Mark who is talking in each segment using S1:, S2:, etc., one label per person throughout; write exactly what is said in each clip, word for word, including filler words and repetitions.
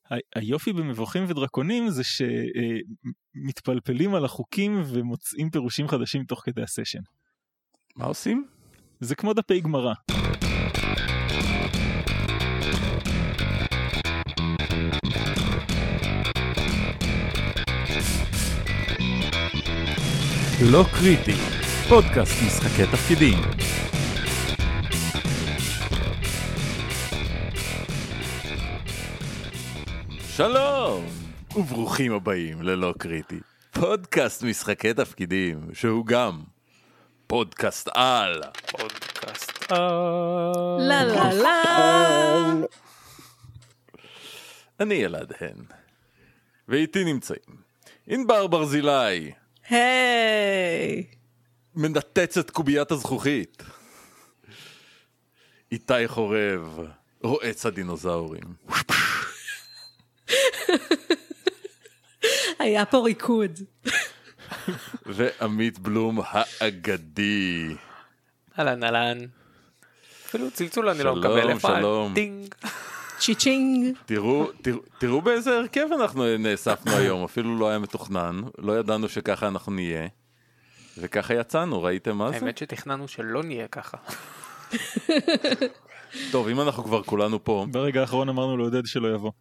S1: היופי במבוכים ודרקונים זה שמתפלפלים על החוקים ומוצאים פירושים חדשים תוך כדי הסשן.
S2: מה עושים?
S1: זה כמו דפי גמרא.
S2: לא קריטי, פודקאסט משחקי תפקידים. שלום וברוכים הבאים ללא קריטי, פודקאסט משחקי תפקידים שהוא גם פודקאסט על
S3: פודקאסט על
S4: לה לה לה.
S2: אני אלעד הן ואיתי נמצאים ענבר ברזילי,
S4: היי,
S2: מנתצת קוביית הזכוכית, איתי חורב, רועץ הדינוזאורים,
S4: היה פה ריקוד.
S2: ועמית בלום האגדי.
S3: אהלן אהלן. אפילו צלצול אני לא
S2: שלום,
S3: מקבל. איפה?
S2: שלום.
S3: טינג.
S4: צ'יצ'ינג.
S2: תראו, תראו, תראו באיזה הרכב אנחנו נאספנו היום, אפילו לא היה מתוכנן, לא ידענו שככה אנחנו נהיה, וככה יצאנו, ראיתם מה זה?
S3: האמת שתכננו שלא נהיה ככה.
S2: טוב, אם אנחנו כבר כולנו פה,
S1: ברגע האחרון אמרנו לעודד שלא יבוא.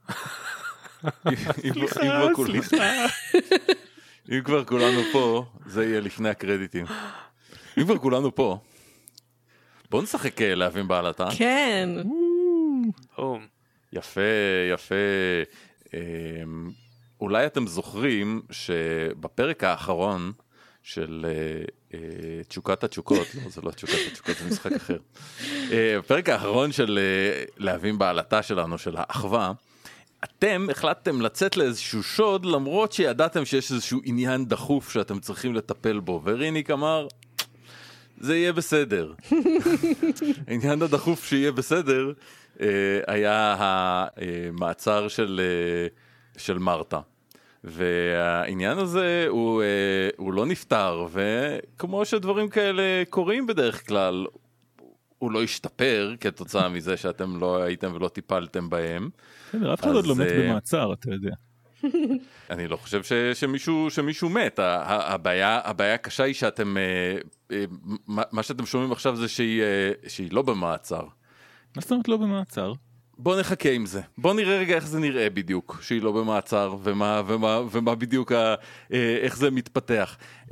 S2: סליחה, סליחה. אם כבר כולנו פה, זה יהיה לפני הקרדיטים. אם כבר כולנו פה, בואו נשחק להבין בעלתה.
S4: כן.
S3: בום.
S2: יפה, יפה. אמ, אולי אתם זוכרים שבפרק האחרון של אה, אה, תשוקת התשוקות, לא, זה לא תשוקת התשוקות, זה משחק אחר. אה, בפרק האחרון של אה, להבין בעלתה שלנו, של האחווה, אתם החלטתם לצאת לאיזשהו שוד, למרות שידעתם שיש איזשהו עניין דחוף שאתם צריכים לטפל בו, וריניק אמר, זה יהיה בסדר. העניין הדחוף שיהיה בסדר, היה המעצר של, של מרתה. והעניין הזה הוא, הוא לא נפטר, וכמו שדברים כאלה קורים בדרך כלל, הוא לא השתפר כתוצאה מזה שאתם לא הייתם ולא טיפלתם בהם.
S1: אף אחד עוד לא מת במעצר, אתה יודע.
S2: אני לא חושב ש, שמישהו, שמישהו מת. הבעיה, הבעיה הקשה היא שאתם, מה שאתם שומעים עכשיו זה שהיא, שהיא לא במעצר.
S1: מה זאת אומרת לא במעצר?
S2: בוא נחכה עם זה. בוא נראה רגע איך זה נראה בדיוק, שהיא לא במעצר, ומה, ומה, ומה בדיוק, איך זה מתפתח.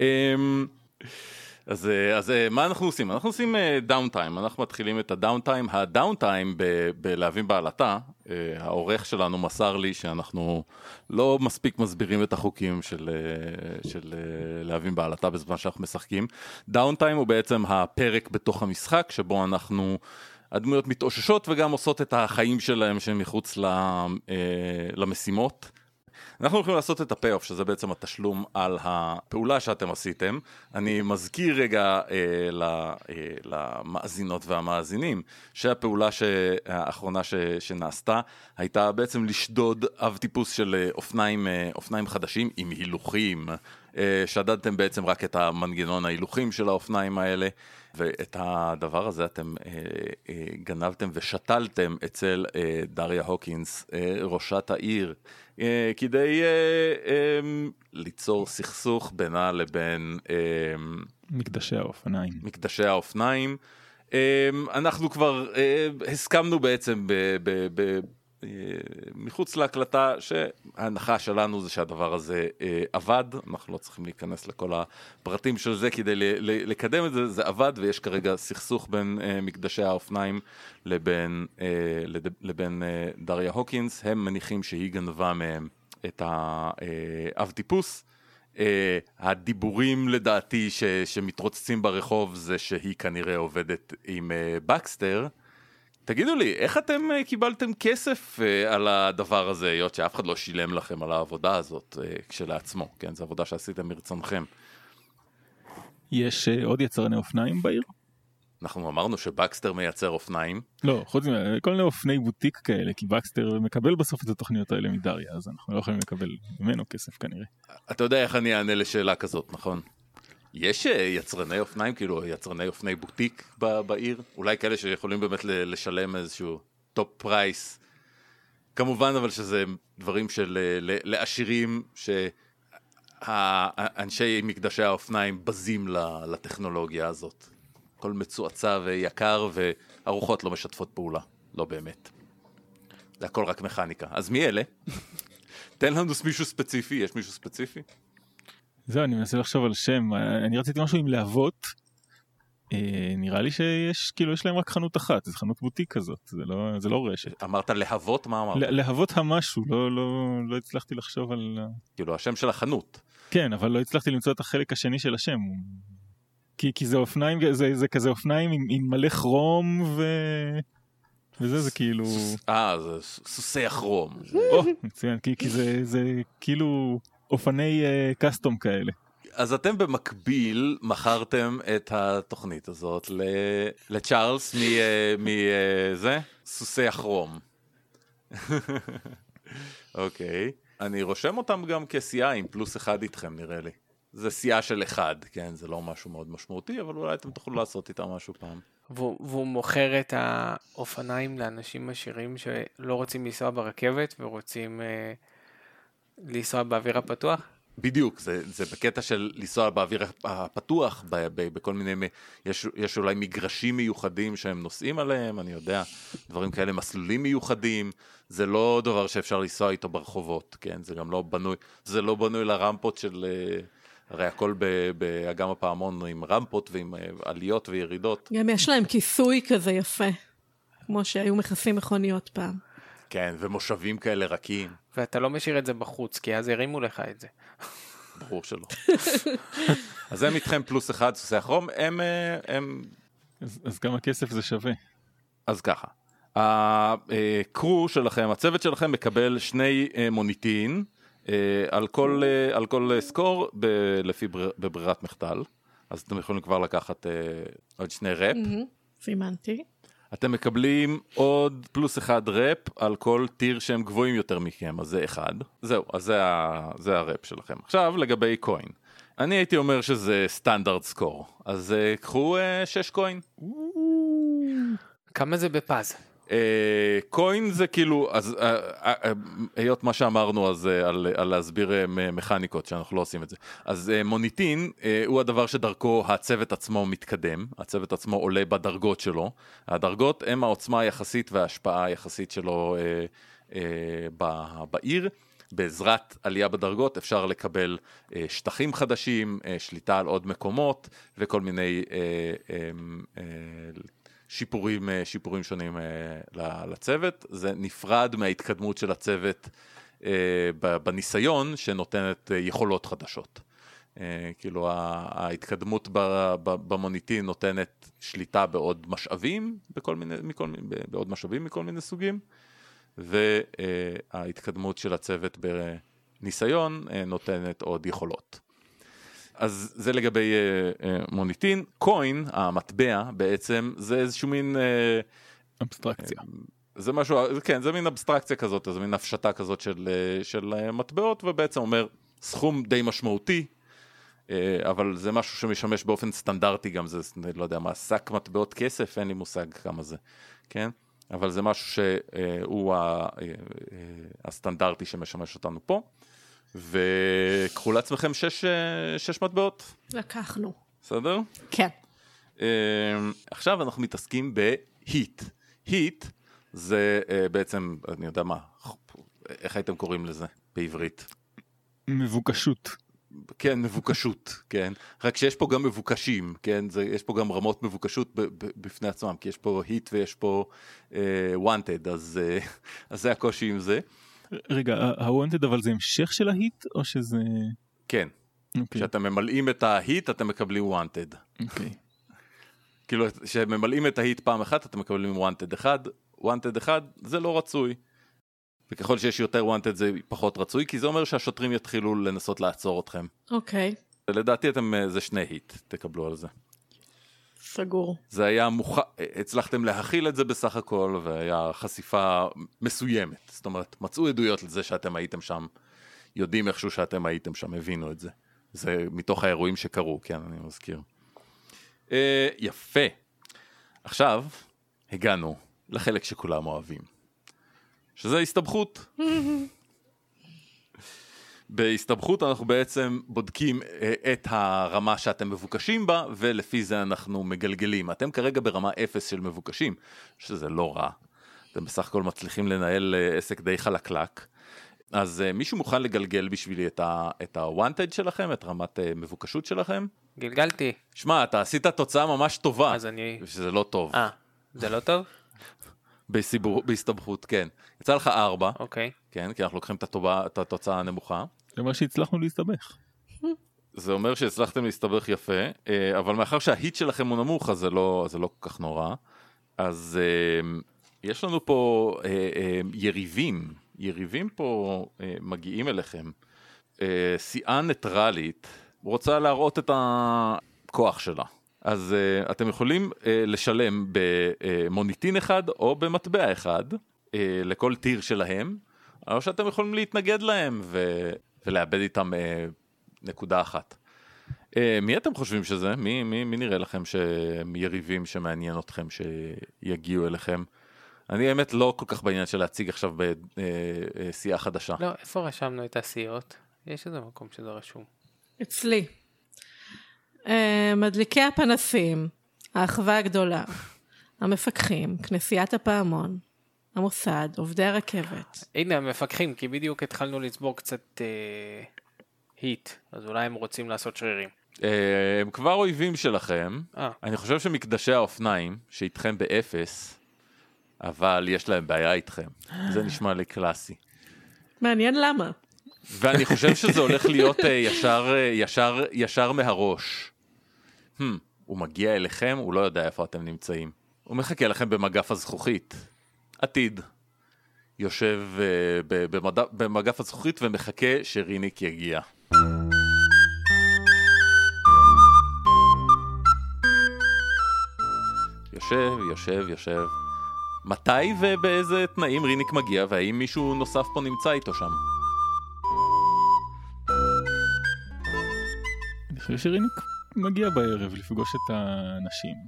S2: אז, אז מה אנחנו עושים? אנחנו עושים דאונטיים, אנחנו מתחילים את הדאונטיים. הדאונטיים בלהבין בעלתה, העורך שלנו מסר לי שאנחנו לא מספיק מסבירים את החוקים של, של להבין בעלתה בזמן שאנחנו משחקים. דאונטיים הוא בעצם הפרק בתוך המשחק, שבו אנחנו, הדמויות מתאוששות וגם עושות את החיים שלהם שמחוץ למשימות. אנחנו הולכים לעשות את הפי-אוף, שזה בעצם התשלום על הפעולה שאתם עשיתם. אני מזכיר רגע אה, ל, אה, למאזינות והמאזינים, שהפעולה האחרונה ש, שנעשתה, הייתה בעצם לשדוד אב טיפוס של אופניים, אה, אופניים חדשים עם הילוכים. אה, שדדתם בעצם רק את המנגנון ההילוכים של האופניים האלה, ואת הדבר הזה אתם אה, אה, גנבתם ושתלתם אצל אה, דריה הוקינס, אה, ראשת העיר, אה, כדי אה, אה, ליצור סכסוך בינה לבין אה,
S1: מקדשי האופניים.
S2: מקדשי האופניים. אה, אנחנו כבר אה, הסכמנו בעצם ב, ב, ב, אה, מחוץ להקלטה שההנחה שלנו זה שהדבר הזה אה, עבד. אנחנו לא צריכים להיכנס לכל הפרטים של זה כדי ל, ל, לקדם את זה. זה עבד ויש כרגע סכסוך בין אה, מקדשי האופניים לבין, אה, לד, לבין אה, דריה הוקינס. הם מניחים שהיא גנבה מהם את האב טיפוס. Uh, הדיבורים לדעתי ש, שמתרוצצים ברחוב זה שהיא כנראה עובדת עם uh, בקסטר. תגידו לי, איך אתם uh, קיבלתם כסף uh, על הדבר הזה, היות שאף אחד לא שילם לכם על העבודה הזאת uh, כשלעצמו, כן? זו עבודה שעשיתם מרצונכם.
S1: יש uh, עוד יצרני אופניים בעיר?
S2: אנחנו אמרנו שבקסטר מייצר אופניים.
S1: לא, חוץ מזה, כל מיני אופני בוטיק כאלה, כי בקסטר מקבל בסוף את התוכניות האלה מדריה, אז אנחנו לא יכולים לקבל ממנו כסף כנראה.
S2: אתה יודע איך אני אענה לשאלה כזאת, נכון? יש יצרני אופניים, כאילו יצרני אופני בוטיק בעיר? אולי כאלה שיכולים באמת לשלם איזשהו טופ פרייס כמובן אבל שזה דברים של לעשירים, שהאנשי מקדשי האופניים בזים לטכנולוגיה הזאת. הכל מצועצע ויקר, וארוחות לא משתפות פעולה, לא באמת. זה הכל רק מכניקה. אז מי אלה? תן לנו מישהו ספציפי, יש מישהו ספציפי?
S1: זהו, אני מנסה לחשוב על שם, אני רציתי משהו עם להבות, נראה לי שיש, כאילו יש להם רק חנות אחת, זה חנות בוטיק כזאת, זה לא, זה לא רשת.
S2: אמרת להבות? מה אמרת?
S1: להבות המשהו, לא, לא, לא הצלחתי לחשוב על...
S2: כאילו השם של החנות.
S1: כן, אבל לא הצלחתי למצוא את החלק השני של השם. כי, כי זה אופניים, זה, זה כזה אופניים עם, עם מלא כרום ו... וזה זה כאילו...
S2: אה, זה סוסי הכרום.
S1: או, מצוין, כי, כי זה, זה כאילו אופני uh, קסטום כאלה.
S2: אז אתם במקביל מכרתם את התוכנית הזאת לצ'ארלס מזה, סוסי הכרום. אוקיי. אני רושם אותם גם כסיעה עם פלוס אחד איתכם, נראה לי. זה סיעה של אחד, כן, זה לא משהו מאוד משמעותי, אבל אולי אתם תוכלו לעשות איתם משהו פעם.
S3: והוא מוכר את האופניים לאנשים עשירים שלא רוצים לנסוע ברכבת ורוצים אה, לנסוע באוויר הפתוח?
S2: בדיוק, זה, זה בקטע של לנסוע באוויר הפתוח, ב, ב, בכל מיני, יש, יש אולי מגרשים מיוחדים שהם נוסעים עליהם, אני יודע, דברים כאלה, מסלולים מיוחדים, זה לא דבר שאפשר לנסוע איתו ברחובות, כן, זה גם לא בנוי, זה לא בנוי לרמפות של, הרי הכל באגם הפעמון עם רמפות ועם עליות וירידות.
S4: גם יש להם כיסוי כזה יפה, כמו שהיו מכסים מכוניות פעם.
S2: כן, ומושבים כאלה רכים.
S3: ואתה לא משאיר את זה בחוץ, כי אז הרימו לך את זה.
S2: ברור שלא. אז הם איתכם פלוס אחד, סוסי הכרום, הם... הם...
S1: אז, אז כמה כסף זה שווה?
S2: אז ככה, הקרו שלכם, הצוות שלכם מקבל שני מוניטין, על כל, על כל סקור ב, לפי בר, בברירת מחדל, אז אתם יכולים כבר לקחת עוד שני רפ.
S4: סימנתי.
S2: אתם מקבלים עוד פלוס אחד רפ על כל טיר שהם גבוהים יותר מכם, אז זה אחד. זהו, אז זה, ה, זה הרפ שלכם. עכשיו לגבי קוין. אני הייתי אומר שזה סטנדרט סקור, אז uh, קחו uh, שש קוין.
S3: כמה זה בפאז?
S2: קוין זה כאילו, אז היות מה שאמרנו אז על, על להסביר מכניקות שאנחנו לא עושים את זה, אז מוניטין הוא הדבר שדרכו הצוות עצמו מתקדם, הצוות עצמו עולה בדרגות שלו, הדרגות הם העוצמה היחסית וההשפעה היחסית שלו בעיר, בעזרת עלייה בדרגות אפשר לקבל שטחים חדשים, שליטה על עוד מקומות וכל מיני שיפורים, שיפורים שונים לצוות. זה נפרד מההתקדמות של הצוות בניסיון שנותנת יכולות חדשות. כאילו ההתקדמות במוניטין נותנת שליטה בעוד משאבים, בכל מיני, מכל מיני, בעוד משאבים מכל מיני סוגים, וההתקדמות של הצוות בניסיון נותנת עוד יכולות. אז זה לגבי uh, uh, מוניטין. קוין, המטבע בעצם, זה איזשהו מין... Uh,
S1: אבסטרקציה.
S2: Uh, זה משהו, כן, זה מין אבסטרקציה כזאת, זה מין הפשטה כזאת של, uh, של uh, מטבעות, ובעצם אומר סכום די משמעותי, uh, אבל זה משהו שמשמש באופן סטנדרטי גם, זה, לא יודע מה, שק מטבעות כסף, אין לי מושג כמה זה, כן? אבל זה משהו שהוא uh, uh, uh, הסטנדרטי שמשמש אותנו פה. וקחו לעצמכם שש, שש מטבעות.
S4: לקחנו.
S2: בסדר?
S4: כן.
S2: עכשיו אנחנו מתעסקים בהיט. היט זה בעצם, אני יודע מה, איך הייתם קוראים לזה בעברית?
S1: מבוקשות.
S2: כן, מבוקשות, כן. רק שיש פה גם מבוקשים, כן? זה, יש פה גם רמות מבוקשות ב- ב- בפני עצמם, כי יש פה היט ויש פה uh, wanted, אז, uh, אז זה הקושי עם זה.
S1: רגע, ה-wanted אבל זה המשך של ההיט או שזה...
S2: כן. כשאתם ממלאים את ההיט אתם מקבלים wanted.
S1: אוקיי.
S2: כאילו כשממלאים את ההיט פעם אחת אתם מקבלים wanted אחד, wanted אחד זה לא רצוי. וככל שיש יותר wanted זה פחות רצוי, כי זה אומר שהשוטרים יתחילו לנסות לעצור אתכם.
S4: אוקיי.
S2: לדעתי אתם, זה שני היט, תקבלו על זה.
S4: סגור.
S2: זה היה מוכ... הצלחתם להכיל את זה בסך הכל, והיה חשיפה מסוימת. זאת אומרת, מצאו עדויות לזה שאתם הייתם שם, יודעים איכשהו שאתם הייתם שם, הבינו את זה. זה מתוך האירועים שקרו, כן, אני מזכיר. אה, יפה. עכשיו, הגענו לחלק שכולם אוהבים. שזה הסתבכות. בהסתבכות אנחנו בעצם בודקים את הרמה שאתם מבוקשים בה, ולפי זה אנחנו מגלגלים. אתם כרגע ברמה אפס של מבוקשים, שזה לא רע. אתם בסך הכל מצליחים לנהל עסק די חלקלק. אז מישהו מוכן לגלגל בשבילי את ה-wanted שלכם, את רמת מבוקשות שלכם?
S3: גלגלתי.
S2: שמע, אתה עשית תוצאה ממש טובה.
S3: אז אני...
S2: שזה לא טוב.
S3: אה, זה לא טוב?
S2: בהסתבכות, בהסתבכות, כן. יצא לך ארבע.
S3: אוקיי.
S2: כן, כי אנחנו לוקחים את הטובה, את התוצאה הנמוכה.
S1: זה אומר שהצלחנו להסתבך.
S2: זה אומר שהצלחתם להסתבך יפה, אבל מאחר שההיט שלכם הוא נמוך, אז זה לא, זה לא כל כך נורא. אז יש לנו פה יריבים, יריבים פה מגיעים אליכם. סיעה ניטרלית רוצה להראות את הכוח שלה. אז אתם יכולים לשלם במוניטין אחד או במטבע אחד לכל טיר שלהם, או שאתם יכולים להתנגד להם ו... ולאבד איתם אה, נקודה אחת. אה, מי אתם חושבים שזה? מי, מי, מי נראה לכם שיריבים שמעניין אתכם שיגיעו אליכם? אני האמת לא כל כך בעניין של להציג עכשיו בסיעה חדשה.
S3: לא, איפה רשמנו את הסיעות? יש איזה מקום שזה רשום.
S4: אצלי. אה, מדליקי הפנסים, האחווה הגדולה, המפקחים, כנסיית הפעמון, המוסד, עובדי הרכבת.
S3: הנה, המפקחים, כי בדיוק התחלנו לצבור קצת אה, היט, אז אולי הם רוצים לעשות שרירים.
S2: אה, הם כבר אויבים שלכם.
S3: אה.
S2: אני חושב שמקדשי האופניים, שאיתכם באפס, אבל יש להם בעיה איתכם. זה נשמע לי קלאסי.
S4: מעניין למה.
S2: ואני חושב שזה הולך להיות אה, ישר, אה, ישר, ישר מהראש. Hmm, הוא מגיע אליכם, הוא לא יודע איפה אתם נמצאים. הוא מחכה לכם במגף הזכוכית. עתיד. יושב uh, במד... במגף הזכוכית ומחכה שריניק יגיע. יושב, יושב, יושב. מתי ובאיזה תנאים ריניק מגיע, והאם מישהו נוסף פה נמצא איתו שם?
S1: אני חושב שריניק מגיע בערב לפגוש את האנשים.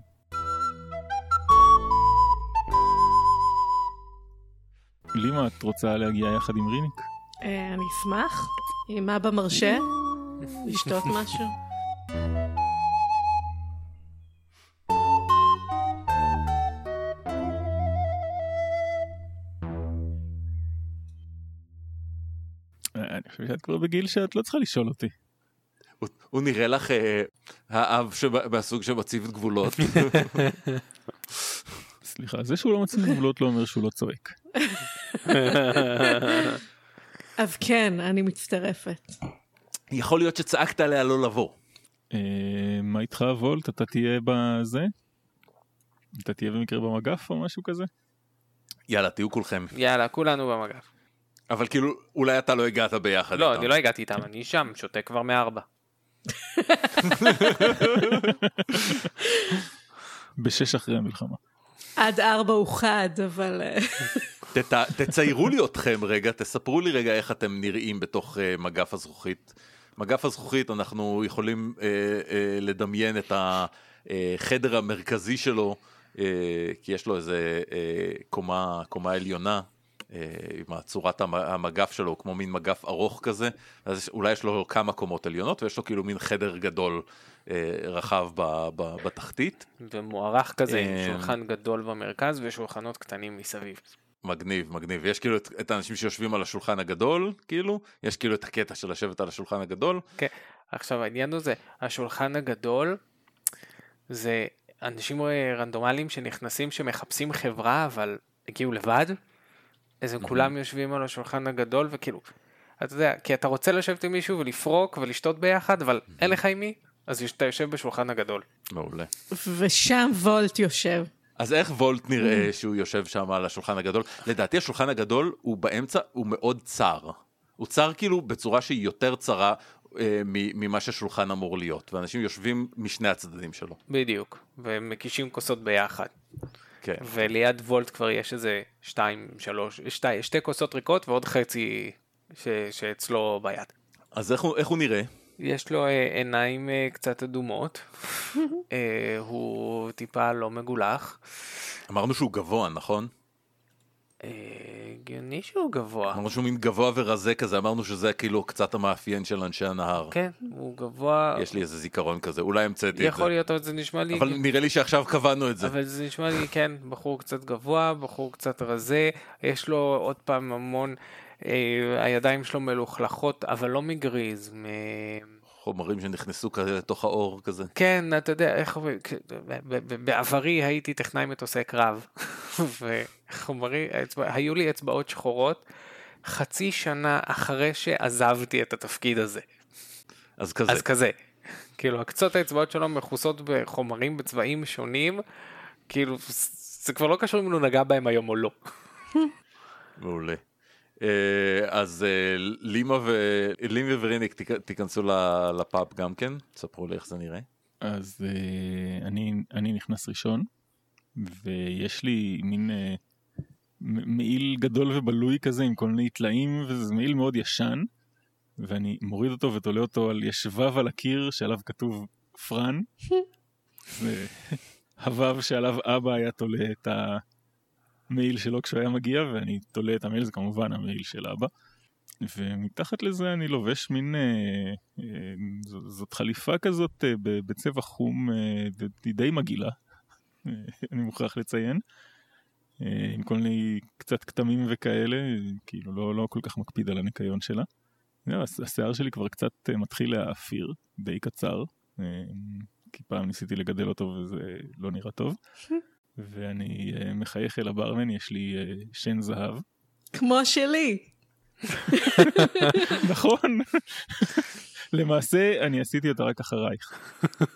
S1: לימה, את רוצה להגיע יחד עם ריניק?
S4: אה, אני אשמח. אם אבא מרשה, לשתות משהו.
S1: אני חושב שאת כבר בגיל שאת לא צריכה לשאול אותי.
S2: הוא, הוא נראה לך אה, האב שבסוג שמציב גבולות.
S1: סליחה, זה שהוא לא מציב גבולות לא אומר שהוא לא צועק.
S4: אז כן, אני מצטרפת.
S2: יכול להיות שצעקת עליה לא לבוא.
S1: מה איתך וולט? אתה תהיה בזה? אתה תהיה במקרה במגף או משהו כזה?
S2: יאללה, תהיו כולכם.
S3: יאללה, כולנו במגף.
S2: אבל כאילו, אולי אתה לא הגעת ביחד
S3: לא,
S2: איתם.
S3: אני לא הגעתי איתם, אני שם, שותה כבר מארבע.
S1: בשש אחרי המלחמה.
S4: עד ארבע הוא חד, אבל...
S2: ת, תציירו לי אתכם רגע, תספרו לי רגע איך אתם נראים בתוך uh, מגף הזכוכית. מגף הזכוכית, אנחנו יכולים uh, uh, לדמיין את החדר המרכזי שלו, uh, כי יש לו איזה uh, קומה, קומה עליונה, uh, עם צורת המגף שלו, כמו מין מגף ארוך כזה, אז אולי יש לו כמה קומות עליונות, ויש לו כאילו מין חדר גדול uh, רחב ב, ב, בתחתית.
S3: ומוערך כזה, עם שולחן גדול במרכז ושולחנות קטנים מסביב.
S2: מגניב, מגניב. יש כאילו את, את האנשים שיושבים על השולחן הגדול, כאילו, יש כאילו את הקטע של לשבת על השולחן הגדול.
S3: כן, עכשיו העניין הוא זה, השולחן הגדול, זה אנשים רנדומליים שנכנסים שמחפשים חברה, אבל הגיעו לבד, אז הם כולם יושבים על השולחן הגדול, וכאילו, אתה יודע, כי אתה רוצה לשבת עם מישהו ולפרוק ולשתות ביחד, אבל אין לך עם מי, אז אתה יושב בשולחן הגדול.
S2: מעולה.
S4: ושם וולט יושב.
S2: אז איך וולט נראה שהוא יושב שם על השולחן הגדול? לדעתי השולחן הגדול הוא באמצע, הוא מאוד צר. הוא צר כאילו בצורה שהיא יותר צרה אה, ממה ששולחן אמור להיות, ואנשים יושבים משני הצדדים שלו.
S3: בדיוק, ומקישים כוסות ביחד.
S2: כן.
S3: וליד וולט כבר יש איזה שתיים, שלוש, שתי, שתי כוסות ריקות ועוד חצי ש, שאצלו ביד.
S2: אז איך הוא, איך הוא נראה?
S3: יש לו אה, עיניים אה, קצת אדומות, אה, הוא טיפה לא מגולח.
S2: אמרנו שהוא גבוה, נכון?
S3: הגיוני שהוא גבוה.
S2: אמרנו שהוא מין גבוה ורזה כזה, אמרנו שזה כאילו קצת המאפיין של אנשי הנהר.
S3: כן, הוא גבוה.
S2: יש לי איזה זיכרון כזה, אולי המצאתי את זה.
S3: יכול להיות, אבל זה נשמע לי...
S2: אבל נראה לי שעכשיו קבענו את זה.
S3: אבל זה נשמע לי, כן, בחור קצת גבוה, בחור קצת רזה, יש לו עוד פעם המון, אה, הידיים שלו מלוכלכות, אבל לא מגריז, מ...
S2: חומרים שנכנסו כזה לתוך האור כזה.
S3: כן, אתה יודע, איך אומרים, בעברי הייתי טכנאי מטוסי קרב, וחומרי, היו לי אצבעות שחורות, חצי שנה אחרי שעזבתי את התפקיד הזה.
S2: אז כזה.
S3: אז כזה. כאילו, הקצות האצבעות שלו מכוסות בחומרים בצבעים שונים, כאילו, זה כבר לא קשור אם הוא נגע בהם היום או לא.
S2: מעולה. אז לימה וריניק תיכנסו לפאב גם כן, תספרו לי איך זה נראה.
S1: אז אני, אני נכנס ראשון, ויש לי מין מעיל גדול ובלוי כזה עם כל מיני טלאים, וזה מעיל מאוד ישן, ואני מוריד אותו ותולה אותו על ישבב על הקיר שעליו כתוב פרן. זה הבב שעליו אבא היה תולה את המעיל שלו כשהוא היה מגיע, ואני תולה את המעיל, זה כמובן המעיל של אבא. ומתחת לזה אני לובש מין, אה, אה, זאת חליפה כזאת אה, בצבע חום, אה, די מגעילה, אה, אני מוכרח לציין, אה, עם כל מיני קצת כתמים וכאלה, כאילו לא, לא כל כך מקפיד על הניקיון שלה. השיער שלי כבר קצת אה, מתחיל להאפיר, די קצר, אה, כי פעם ניסיתי לגדל אותו וזה לא נראה טוב, ואני אה, מחייך אל הברמן, יש לי אה, שן זהב.
S4: כמו שלי.
S1: נכון. למעשה אני עשיתי אותה רק אחרייך.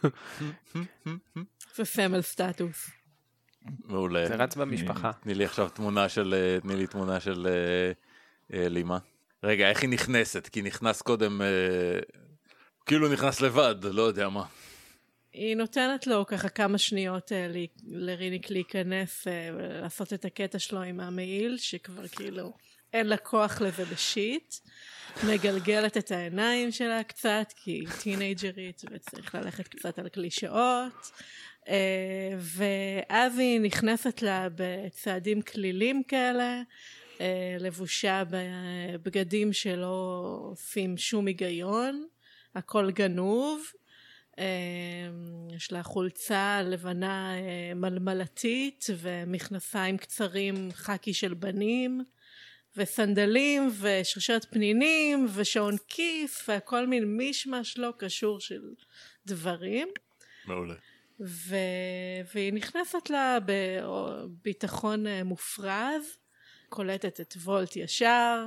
S4: זה סמל סטטוס.
S2: מעולה.
S3: זה רץ במשפחה.
S2: תני לי עכשיו תמונה של, תני לי תמונה של אה, אה, לימה. רגע, איך היא נכנסת? כי נכנס קודם, אה, כאילו נכנס לבד, לא יודע מה.
S4: היא נותנת לו ככה כמה שניות אה, ל- לריניק להיכנס אה, ולעשות את הקטע שלו עם המעיל, שכבר כאילו אין לה כוח לזה בשיט. מגלגלת את העיניים שלה קצת, כי היא טינג'רית וצריך ללכת קצת על קלישאות. אה, ואז היא נכנסת לה בצעדים כלילים כאלה, אה, לבושה בבגדים שלא עושים שום היגיון, הכל גנוב. יש לה חולצה לבנה מלמלתית ומכנסיים קצרים חקי של בנים וסנדלים ושרשרת פנינים ושעון כיס והכל מין מישמש לא קשור של דברים.
S2: מעולה.
S4: ו... והיא נכנסת לה בביטחון מופרז, קולטת את וולט ישר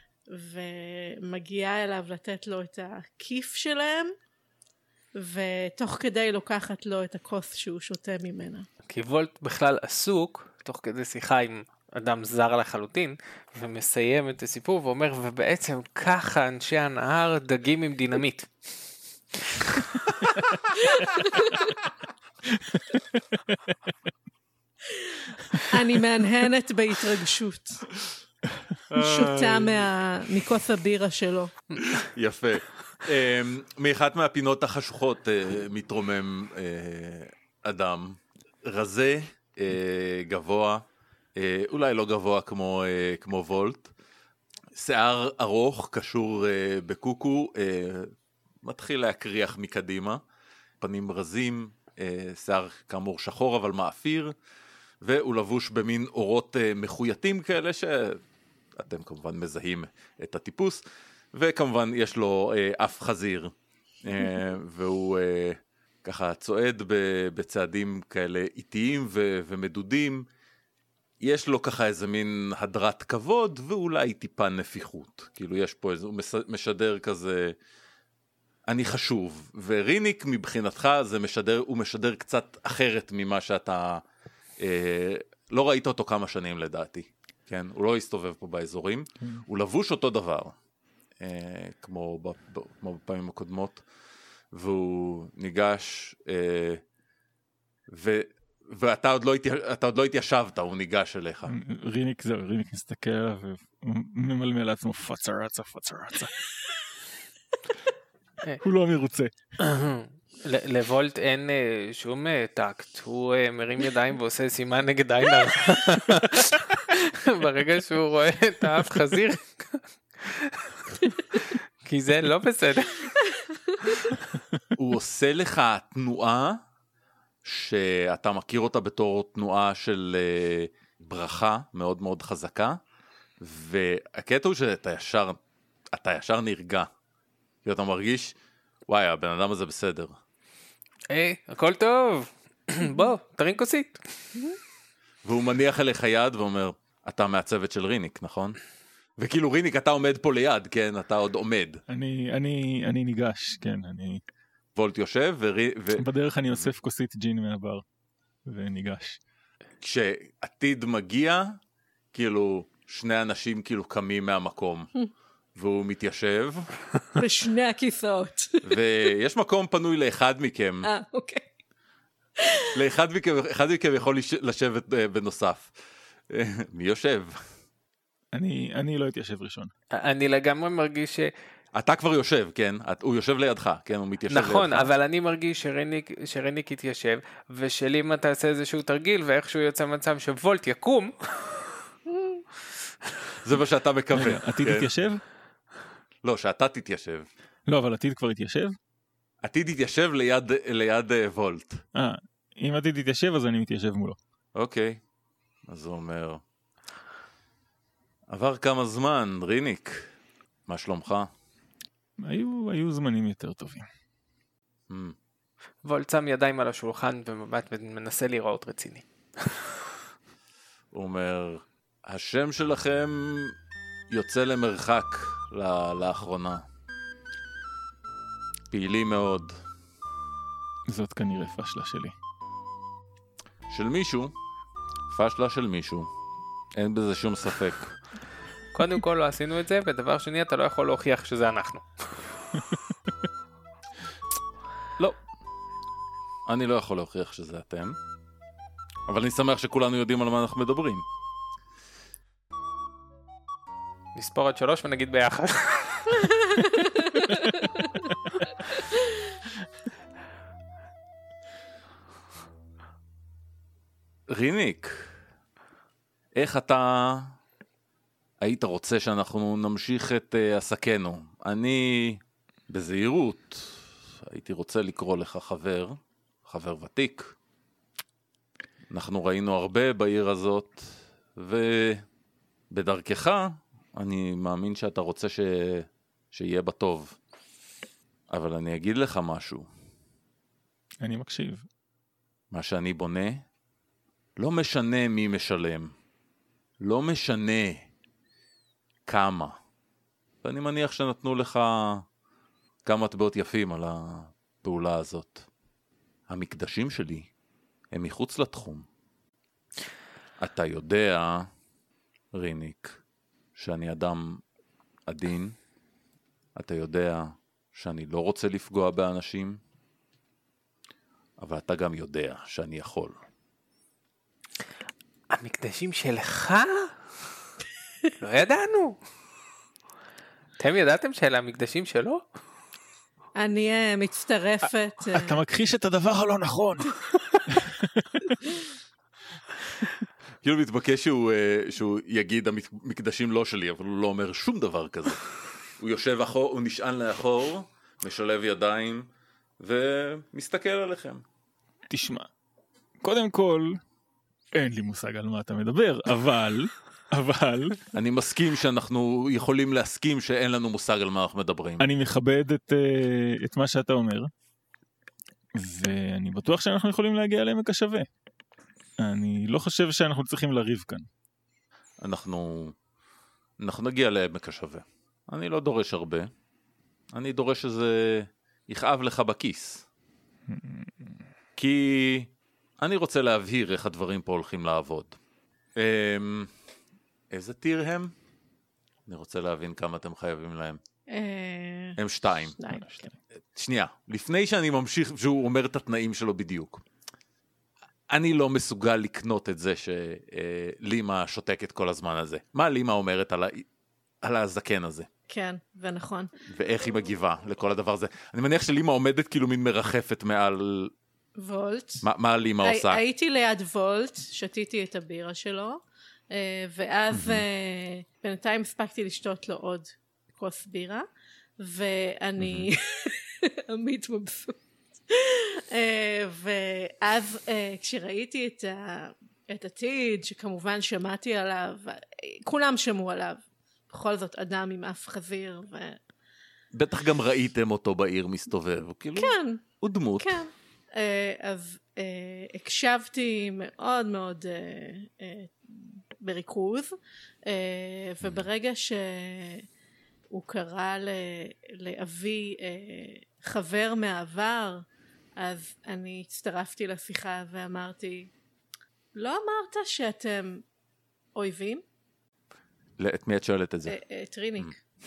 S4: ומגיעה אליו לתת לו את הכיף שלהם, ותוך כדי לוקחת לו את הכוס שהוא שותה ממנה.
S3: כי וולט בכלל עסוק, תוך כדי שיחה עם אדם זר לחלוטין, ומסיים את הסיפור ואומר, ובעצם ככה אנשי הנהר דגים עם דינמיט.
S4: אני מהנהנת בהתרגשות. שותה מה... מכוס הבירה שלו.
S2: יפה. מאחת מהפינות החשוכות מתרומם אדם רזה, גבוה, אולי לא גבוה כמו, כמו וולט, שיער ארוך, קשור בקוקו, מתחיל להקריח מקדימה, פנים רזים, שיער כאמור שחור אבל מאפיר, והוא לבוש במין אורות מחויטים כאלה שאתם כמובן מזהים את הטיפוס, וכמובן יש לו אה, אף חזיר, אה, והוא אה, ככה צועד בצעדים כאלה איטיים ו- ומדודים, יש לו ככה איזה מין הדרת כבוד, ואולי טיפה נפיחות, כאילו יש פה איזה, הוא משדר כזה, אני חשוב, וריניק מבחינתך זה משדר, הוא משדר קצת אחרת ממה שאתה, אה, לא ראית אותו כמה שנים לדעתי, כן? הוא לא הסתובב פה באזורים, הוא לבוש אותו דבר. כמו בפעמים הקודמות, והוא ניגש, ואתה עוד לא התיישבת, הוא ניגש אליך.
S1: ריניק זהו, ריניק מסתכל עליו, וממלמל לעצמו, פצה רצה, פצה רצה. הוא לא מרוצה.
S3: לוולט אין שום טקט, הוא מרים ידיים ועושה סימן נגד עין. ברגע שהוא רואה את האף חזיר, כי זה לא בסדר.
S2: הוא עושה לך תנועה שאתה מכיר אותה בתור תנועה של ברכה מאוד מאוד חזקה, והקטע הוא שאתה ישר, אתה ישר נרגע, כי אתה מרגיש, וואי, הבן אדם הזה בסדר.
S3: היי, הכל טוב, בוא, תרים כוסית.
S2: והוא מניח אליך יד ואומר, אתה מהצוות של ריניק, נכון? וכאילו ריניק, אתה עומד פה ליד, כן? אתה עוד עומד.
S1: אני, אני, אני ניגש, כן, אני...
S2: וולט יושב ו... ו...
S1: בדרך אני אוסף כוסית ג'ין מהבר, וניגש.
S2: כשעתיד מגיע, כאילו, שני אנשים כאילו קמים מהמקום, והוא מתיישב.
S4: בשני הכיסאות.
S2: ויש מקום פנוי לאחד מכם.
S4: אה, אוקיי.
S2: לאחד מכם, אחד מכם יכול לשבת בנוסף. מי יושב?
S1: אני, אני לא אתיישב ראשון.
S3: אני לגמרי מרגיש ש...
S2: אתה כבר יושב, כן? הוא יושב לידך, כן? הוא מתיישב לידך.
S3: נכון, אבל אני מרגיש שריניק, שריניק יתיישב, ושלימה תעשה איזשהו תרגיל, ואיכשהו יוצא מצב שוולט יקום.
S2: זה מה שאתה מקווה.
S1: עתיד תתיישב?
S2: לא, שאתה תתיישב.
S1: לא, אבל עתיד כבר יתיישב?
S2: עתיד יתיישב ליד, ליד וולט.
S1: אה, אם עתיד יתיישב, אז אני מתיישב מולו.
S2: אוקיי. אז הוא אומר, עבר כמה זמן, ריניק, מה שלומך?
S1: היו, היו זמנים יותר טובים.
S2: Hmm.
S3: וולט שם ידיים על השולחן ומבט ומנסה לראות רציני.
S2: הוא אומר, השם שלכם יוצא למרחק לאחרונה. פעילי מאוד.
S1: זאת כנראה פשלה שלי.
S2: של מישהו, פשלה של מישהו. אין בזה שום ספק.
S3: קודם כל לא עשינו את זה, ודבר שני אתה לא יכול להוכיח שזה אנחנו.
S2: לא. אני לא יכול להוכיח שזה אתם. אבל אני שמח שכולנו יודעים על מה אנחנו מדברים.
S3: נספור עד שלוש ונגיד ביחד.
S2: ריניק, איך אתה היית רוצה שאנחנו נמשיך את uh, עסקנו? אני בזהירות הייתי רוצה לקרוא לך חבר, חבר ותיק. אנחנו ראינו הרבה בעיר הזאת, ובדרכך אני מאמין שאתה רוצה ש... שיהיה בטוב. אבל אני אגיד לך משהו.
S1: אני מקשיב.
S2: מה שאני בונה, לא משנה מי משלם. לא משנה כמה. ואני מניח שנתנו לך כמה טבעות יפים על הפעולה הזאת. המקדשים שלי הם מחוץ לתחום. אתה יודע, ריניק, שאני אדם עדין. אתה יודע שאני לא רוצה לפגוע באנשים. אבל אתה גם יודע שאני יכול.
S3: המקדשים שלך? לא ידענו. אתם ידעתם שאלה המקדשים שלו?
S4: אני uh, מצטרפת. Uh...
S1: אתה מכחיש את הדבר הלא נכון.
S2: כאילו מתבקש שהוא, שהוא יגיד המקדשים לא שלי, אבל הוא לא אומר שום דבר כזה. הוא יושב אחור, הוא נשען לאחור, משלב ידיים, ומסתכל עליכם.
S1: תשמע, קודם כל, אין לי מושג על מה אתה מדבר, אבל, אבל...
S2: אני מסכים שאנחנו יכולים להסכים שאין לנו מושג על מה אנחנו מדברים.
S1: אני מכבד את, את מה שאתה אומר, ואני בטוח שאנחנו יכולים להגיע לעמק השווה. אני לא חושב שאנחנו צריכים לריב כאן.
S2: אנחנו, אנחנו נגיע לעמק השווה. אני לא דורש הרבה. אני דורש שזה יכאב לך בכיס. כי אני רוצה להבהיר איך הדברים פה הולכים לעבוד. איזה טיר הם? אני רוצה להבין כמה אתם חייבים להם. הם שתיים. שנייה, לפני שאני ממשיך, שהוא אומר את התנאים שלו בדיוק. אני לא מסוגל לקנות את זה שלימה שותקת כל הזמן הזה. מה לימה אומרת על, ה... על הזקן הזה?
S4: כן, ונכון.
S2: ואיך היא מגיבה לכל הדבר הזה. אני מניח שלימה עומדת כאילו מין מרחפת מעל...
S4: וולט.
S2: מה, מה לימה עושה?
S4: הייתי ליד וולט, שתיתי את הבירה שלו, ואז בינתיים הספקתי לשתות לו עוד כוס בירה, ואני עמית מבסוט. ואז כשראיתי את ה... את עתיד, שכמובן שמעתי עליו, כולם שמעו עליו, בכל זאת אדם עם אף חזיר. ו...
S2: בטח גם ראיתם אותו בעיר מסתובב, כאילו,
S4: כן,
S2: הוא דמות.
S4: כן. אז הקשבתי מאוד מאוד בריכוז, וברגע שהוא קרא לאבי חבר מהעבר, אז אני הצטרפתי לשיחה ואמרתי, לא אמרת שאתם אויבים?
S2: את מי את שואלת את זה?
S4: את ריניק.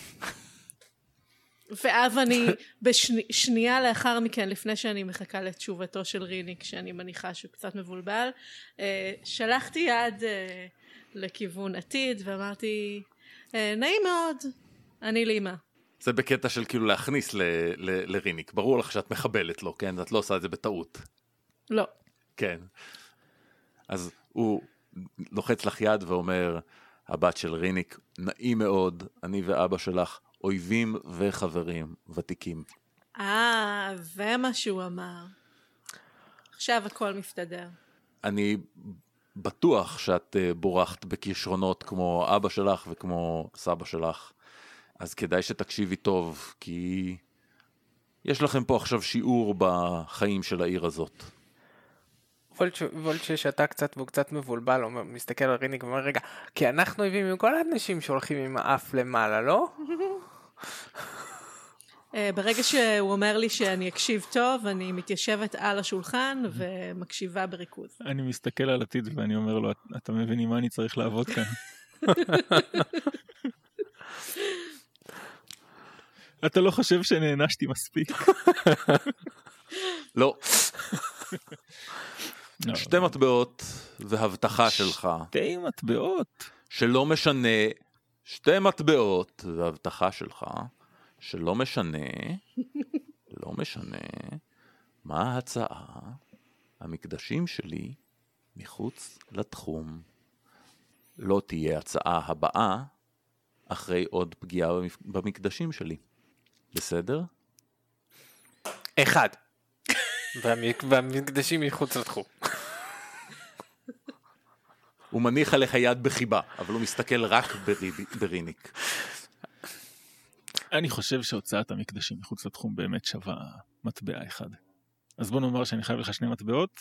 S4: ואז אני, בשנייה לאחר מכן, לפני שאני מחכה לתשובתו של ריניק, שאני מניחה שהוא קצת מבולבל, שלחתי יד לכיוון עתיד, ואמרתי, נעים מאוד, אני לימה.
S2: זה בקטע של כאילו להכניס לריניק. ברור לך שאת מחבלת לו, כן? את לא עושה את זה בטעות.
S4: לא.
S2: כן. אז הוא לוחץ לך יד ואומר, הבת של ריניק, נעים מאוד, אני ואבא שלך, אויבים וחברים ותיקים.
S4: אה, זה מה שהוא אמר. עכשיו הכל מסתדר.
S2: אני בטוח שאת בורחת בכישרונות כמו אבא שלך וכמו סבא שלך, אז כדאי שתקשיבי טוב, כי יש לכם פה עכשיו שיעור בחיים של העיר הזאת.
S3: וולט ששתה קצת והוא קצת מבולבל, הוא מסתכל על ריניק ואומר, רגע, כי אנחנו אוהבים עם כל האנשים שהולכים עם האף למעלה, לא?
S4: ברגע שהוא אומר לי שאני אקשיב טוב, אני מתיישבת על השולחן ומקשיבה בריכוז.
S1: אני מסתכל על עתיד ואני אומר לו, אתה מבין עם מה אני צריך לעבוד כאן? אתה לא חושב שנענשתי מספיק?
S2: לא. שתי מטבעות והבטחה שלך.
S1: שתי מטבעות?
S2: שלא משנה, שתי מטבעות והבטחה שלך, שלא משנה, לא משנה, מה ההצעה? המקדשים שלי מחוץ לתחום. לא תהיה הצעה הבאה אחרי עוד פגיעה במקדשים שלי. בסדר?
S3: אחד. והמקדשים מחוץ לתחום.
S2: הוא מניח עליך יד בחיבה, אבל הוא מסתכל רק בריניק.
S1: אני חושב שהוצאת המקדשים מחוץ לתחום באמת שווה מטבע אחד. אז בוא נאמר שאני חייב לך שני מטבעות,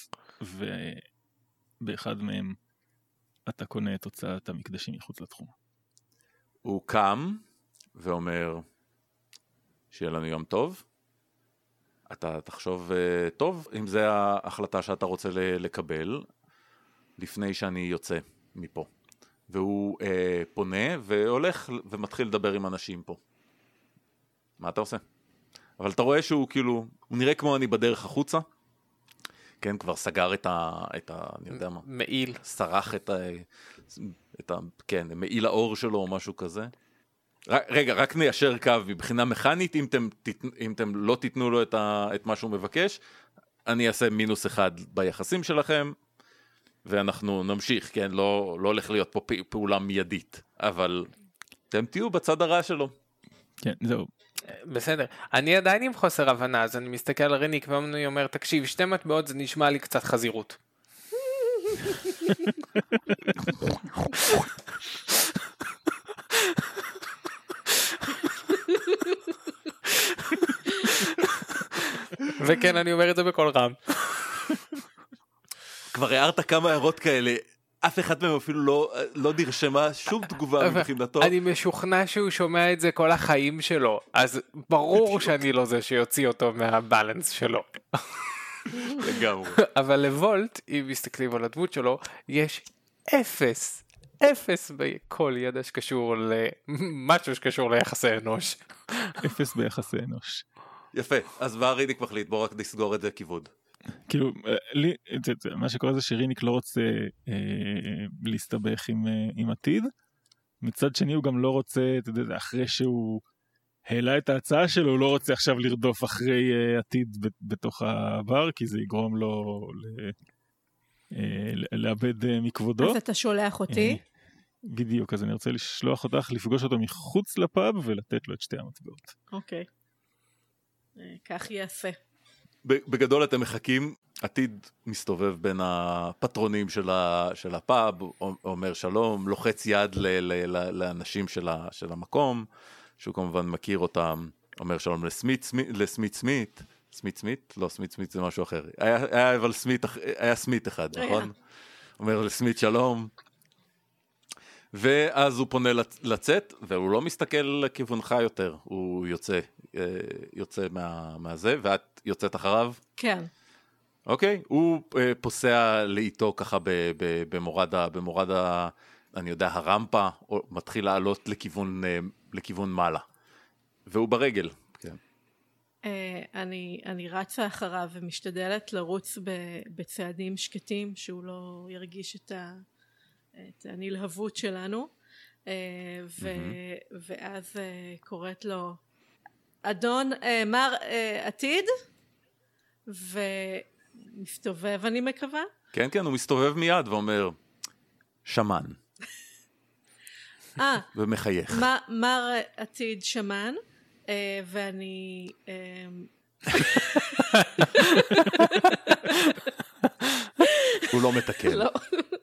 S1: ובאחד מהם אתה קונה את הוצאת המקדשים מחוץ לתחום.
S2: הוא קם ואומר, שיהיה לנו יום טוב. אתה תחשוב uh, טוב, אם זה ההחלטה שאתה רוצה לקבל, לפני שאני יוצא מפה. והוא uh, פונה והולך ומתחיל לדבר עם אנשים פה. מה אתה עושה? אבל אתה רואה שהוא כאילו, הוא נראה כמו אני בדרך החוצה. כן, כבר סגר את ה... את ה אני יודע מה.
S3: מעיל.
S2: סרח את ה... את ה כן, מעיל האור שלו או משהו כזה. רגע, רק ניישר קו מבחינה מכנית, אם אתם, אם אתם לא תיתנו לו את, ה, את מה שהוא מבקש, אני אעשה מינוס אחד ביחסים שלכם, ואנחנו נמשיך, כן? לא, לא הולך להיות פה פעולה מיידית, אבל אתם תהיו בצד הרע שלו.
S1: כן, זהו.
S3: בסדר. אני עדיין עם חוסר הבנה, אז אני מסתכל על ריניק ואומר, אומר, תקשיב, שתי מטבעות זה נשמע לי קצת חזירות. וכן, אני אומר את זה בכל רם.
S2: כבר הערת כמה הערות כאלה, אף אחד מהם אפילו לא, לא נרשמה שום תגובה מבחינתו.
S3: אני משוכנע שהוא שומע את זה כל החיים שלו, אז ברור שאני לא זה שיוציא אותו מהבלנס שלו.
S2: לגמרי.
S3: אבל לוולט, אם מסתכלים על הדמות שלו, יש אפס, אפס בכל ידע שקשור למשהו שקשור ליחסי אנוש.
S1: אפס ביחסי אנוש.
S2: יפה, אז מה ריניק מחליט? בוא רק נסגור את זה כיווד.
S1: כאילו, לי, מה שקורה זה שריניק לא רוצה אה, להסתבך עם, אה, עם עתיד, מצד שני הוא גם לא רוצה, אתה יודע, אחרי שהוא העלה את ההצעה שלו, הוא לא רוצה עכשיו לרדוף אחרי אה, עתיד בתוך הבר, כי זה יגרום לו ל, אה, לאבד אה, מכבודו.
S4: אז אתה שולח אותי?
S1: בדיוק, אז אני רוצה לשלוח אותך, לפגוש אותו מחוץ לפאב ולתת לו את שתי המטבעות.
S4: אוקיי. אה, כך יעשה.
S2: בגדול אתם מחכים, עתיד מסתובב בין הפטרונים של, ה, של הפאב, אומר שלום, לוחץ יד ל, ל, ל, לאנשים של, ה, של המקום, שהוא כמובן מכיר אותם, אומר שלום לסמית סמית, לסמית סמית, סמית סמית? לא, סמית סמית זה משהו אחר. היה, היה אבל סמית, היה סמית אחד, נכון? היה. אומר לסמית שלום. ואז הוא פונה לצאת, והוא לא מסתכל לכיוונך יותר, הוא יוצא, יוצא מה, מהזה, ואת יוצאת אחריו?
S4: כן.
S2: אוקיי, הוא פוסע לאיתו ככה במורד, במורד, אני יודע, הרמפה, או מתחיל לעלות לכיוון, לכיוון מעלה, והוא ברגל. כן.
S4: אני, אני רצה אחריו ומשתדלת לרוץ בצעדים שקטים, שהוא לא ירגיש את ה... את הנלהבות שלנו, ו, ואז קוראת לו, אדון מר עתיד, ומסתובב אני מקווה.
S2: כן, כן, הוא מסתובב מיד ואומר, שמן.
S4: אה.
S2: ומחייך.
S4: מר עתיד שמן, ואני...
S2: הוא לא מתקן.
S4: לא.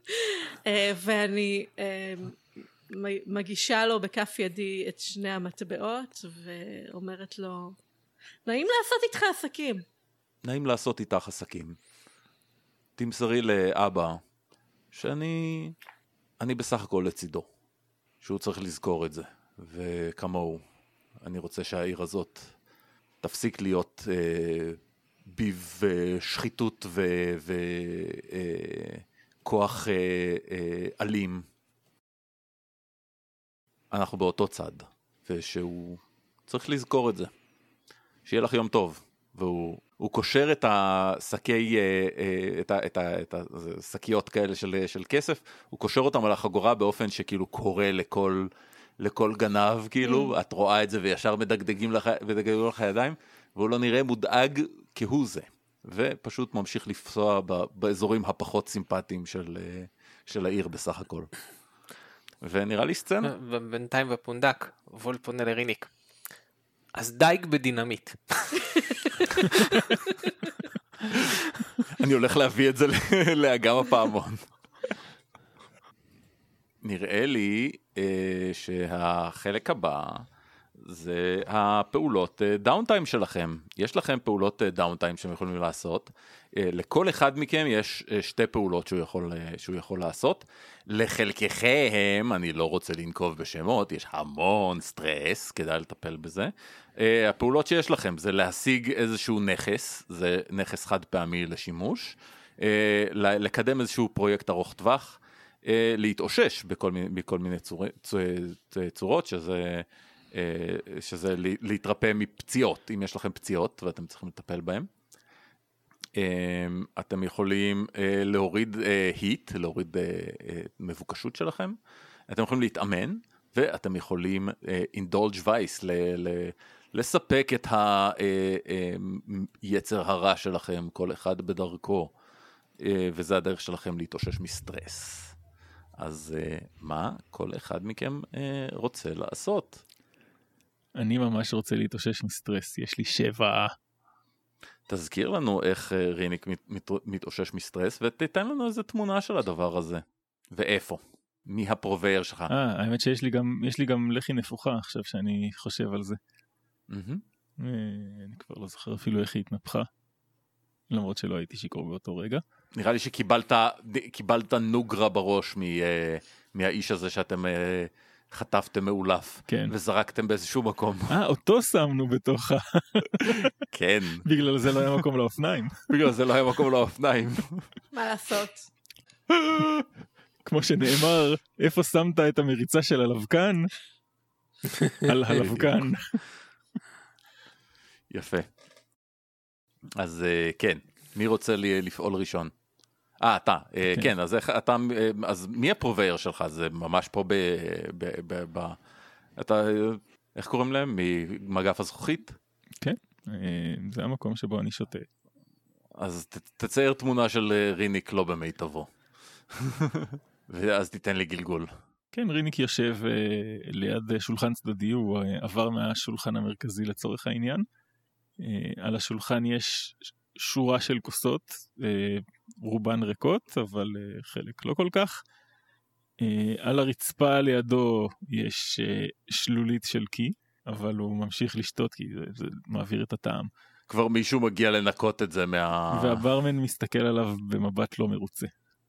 S4: ואני מגישה לו בכף ידי את שני המטבעות ואומרת לו, נעים לעשות איתך עסקים.
S2: נעים לעשות איתך עסקים. תמסרי לאבא שאני אני בסך הכל לצידו, שהוא צריך לזכור את זה, וכמוהו אני רוצה שהעיר הזאת תפסיק להיות אה, ביב שחיתות ו... ו אה, כוח אה, אה, אלים. אנחנו באותו צד, ושהוא צריך לזכור את זה. שיהיה לך יום טוב. והוא הוא קושר את השקי, אה, אה, את, ה, את, ה, את השקיות כאלה של, של כסף, הוא קושר אותם על החגורה באופן שכאילו קורא לכל, לכל גנב, כאילו, mm. את רואה את זה וישר מדגדגים לך, מדגדגים לך ידיים, והוא לא נראה מודאג כהוא זה. ופשוט ממשיך לפסוע באזורים הפחות סימפטיים של, של העיר בסך הכל. ונראה לי סצנה.
S3: ובינתיים בפונדק, וול פונה לריניק. אז דייג בדינמיט.
S2: אני הולך להביא את זה לאגם הפעמון. נראה לי אה, שהחלק הבא זה הפעולות דאונטיים שלכם. יש לכם פעולות דאונטיים שהם יכולים לעשות. לכל אחד מכם יש שתי פעולות שהוא יכול, שהוא יכול לעשות. לחלקכם, אני לא רוצה לנקוב בשמות, יש המון סטרס, כדאי לטפל בזה. הפעולות שיש לכם זה להשיג איזשהו נכס, זה נכס חד פעמי לשימוש, לקדם איזשהו פרויקט ארוך טווח, להתאושש בכל מיני, בכל מיני צור, צורות, שזה... שזה להתרפא מפציעות, אם יש לכם פציעות ואתם צריכים לטפל בהם. אתם יכולים להוריד היט, להוריד מבוקשות שלכם, אתם יכולים להתאמן, ואתם יכולים indulge vice, לספק את היצר הרע שלכם, כל אחד בדרכו, וזה הדרך שלכם להתאושש מסטרס. אז מה כל אחד מכם רוצה לעשות?
S1: אני ממש רוצה להתאושש מסטרס, יש לי שבע.
S2: תזכיר לנו איך ריניק מת, מת, מתאושש מסטרס, ותתן לנו איזה תמונה של הדבר הזה. ואיפה? מי הפרובייר שלך?
S1: אה, האמת שיש לי גם, יש לי גם לחי נפוחה עכשיו שאני חושב על זה.
S2: Mm-hmm.
S1: אני כבר לא זוכר אפילו איך היא התנפחה. למרות שלא הייתי שיקור באותו רגע.
S2: נראה לי שקיבלת קיבלת נוגרה בראש מ, מהאיש הזה שאתם... חטפתם מאולף,
S1: כן.
S2: וזרקתם באיזשהו מקום.
S1: אה, אותו שמנו בתוך ה...
S2: כן.
S1: בגלל זה לא היה מקום לאופניים.
S2: בגלל זה לא היה מקום לאופניים.
S4: מה לעשות?
S1: כמו שנאמר, איפה שמת את המריצה של הלבקן? על הלבקן.
S2: יפה. אז כן, מי רוצה לפעול ראשון? אה, אתה, כן. כן, אז, איך, אתה, אז מי הפרובייר שלך? זה ממש פה ב... ב, ב, ב אתה, איך קוראים להם? ממגף הזכוכית?
S1: כן, זה המקום שבו אני שותה.
S2: אז ת, תצייר תמונה של ריניק לא במיטבו. ואז תיתן לי גלגול.
S1: כן, ריניק יושב uh, ליד שולחן צדדי, הוא uh, עבר מהשולחן המרכזי לצורך העניין. Uh, על השולחן יש שורה של כוסות, uh, רובן ריקות, אבל uh, חלק לא כל כך. Uh, על הרצפה לידו יש uh, שלולית של קי, אבל הוא ממשיך לשתות כי זה, זה מעביר את הטעם.
S2: כבר מישהו מגיע לנקות את זה מה...
S1: והברמן מסתכל עליו במבט לא מרוצה.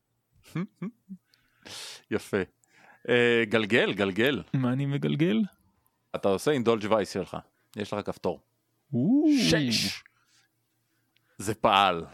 S2: יפה. Uh, גלגל, גלגל.
S1: מה אני מגלגל?
S2: אתה עושה אינדולג' וייס שלך. יש לך כפתור. שש. זה פעל.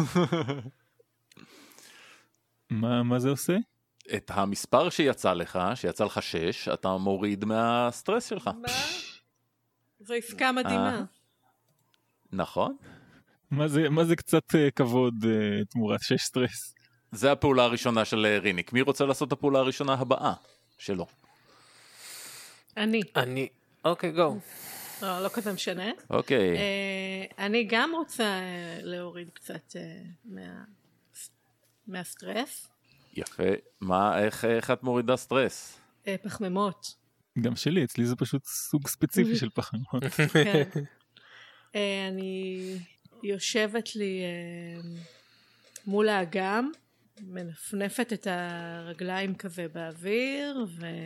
S1: מה, מה זה עושה?
S2: את המספר שיצא לך, שיצא לך שש, אתה מוריד מהסטרס שלך.
S4: מה? זו עסקה מדהימה.
S2: נכון.
S1: מה זה, מה זה קצת uh, כבוד uh, תמורת שש סטרס?
S2: זה הפעולה הראשונה של ריניק. מי רוצה לעשות את הפעולה הראשונה הבאה שלו?
S4: אני.
S3: אני, אוקיי, גו.
S4: לא, לא כזה משנה.
S2: אוקיי.
S4: אה, אני גם רוצה אה, להוריד קצת אה, מה, מהסטרס.
S2: יפה. מה, איך, איך את מורידה סטרס?
S4: אה, פחמימות.
S1: גם שלי, אצלי זה פשוט סוג ספציפי של פחמימות.
S4: כן. אה, אני יושבת לי אה, מול האגם, מנפנפת את הרגליים כזה באוויר,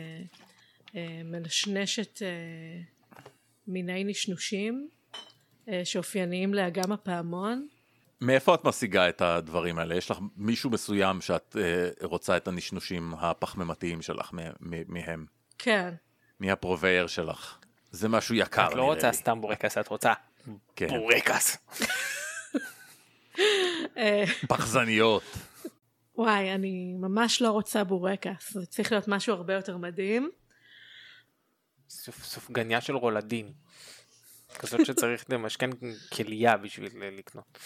S4: ומנשנשת אה, מיני נשנושים אה, שאופייניים לאגם הפעמון.
S2: מאיפה את משיגה את הדברים האלה? יש לך מישהו מסוים שאת אה, רוצה את הנשנושים הפחמימתיים שלך מהם?
S4: כן.
S2: מי הפרובייר שלך? זה משהו יקר.
S3: את לא רוצה סתם בורקס, את רוצה
S2: כן.
S3: בורקס.
S2: פחזניות.
S4: וואי, אני ממש לא רוצה בורקס. זה צריך להיות משהו הרבה יותר מדהים.
S3: סופגניה של רולדין. כזאת שצריך למשכן כליה בשביל לקנות.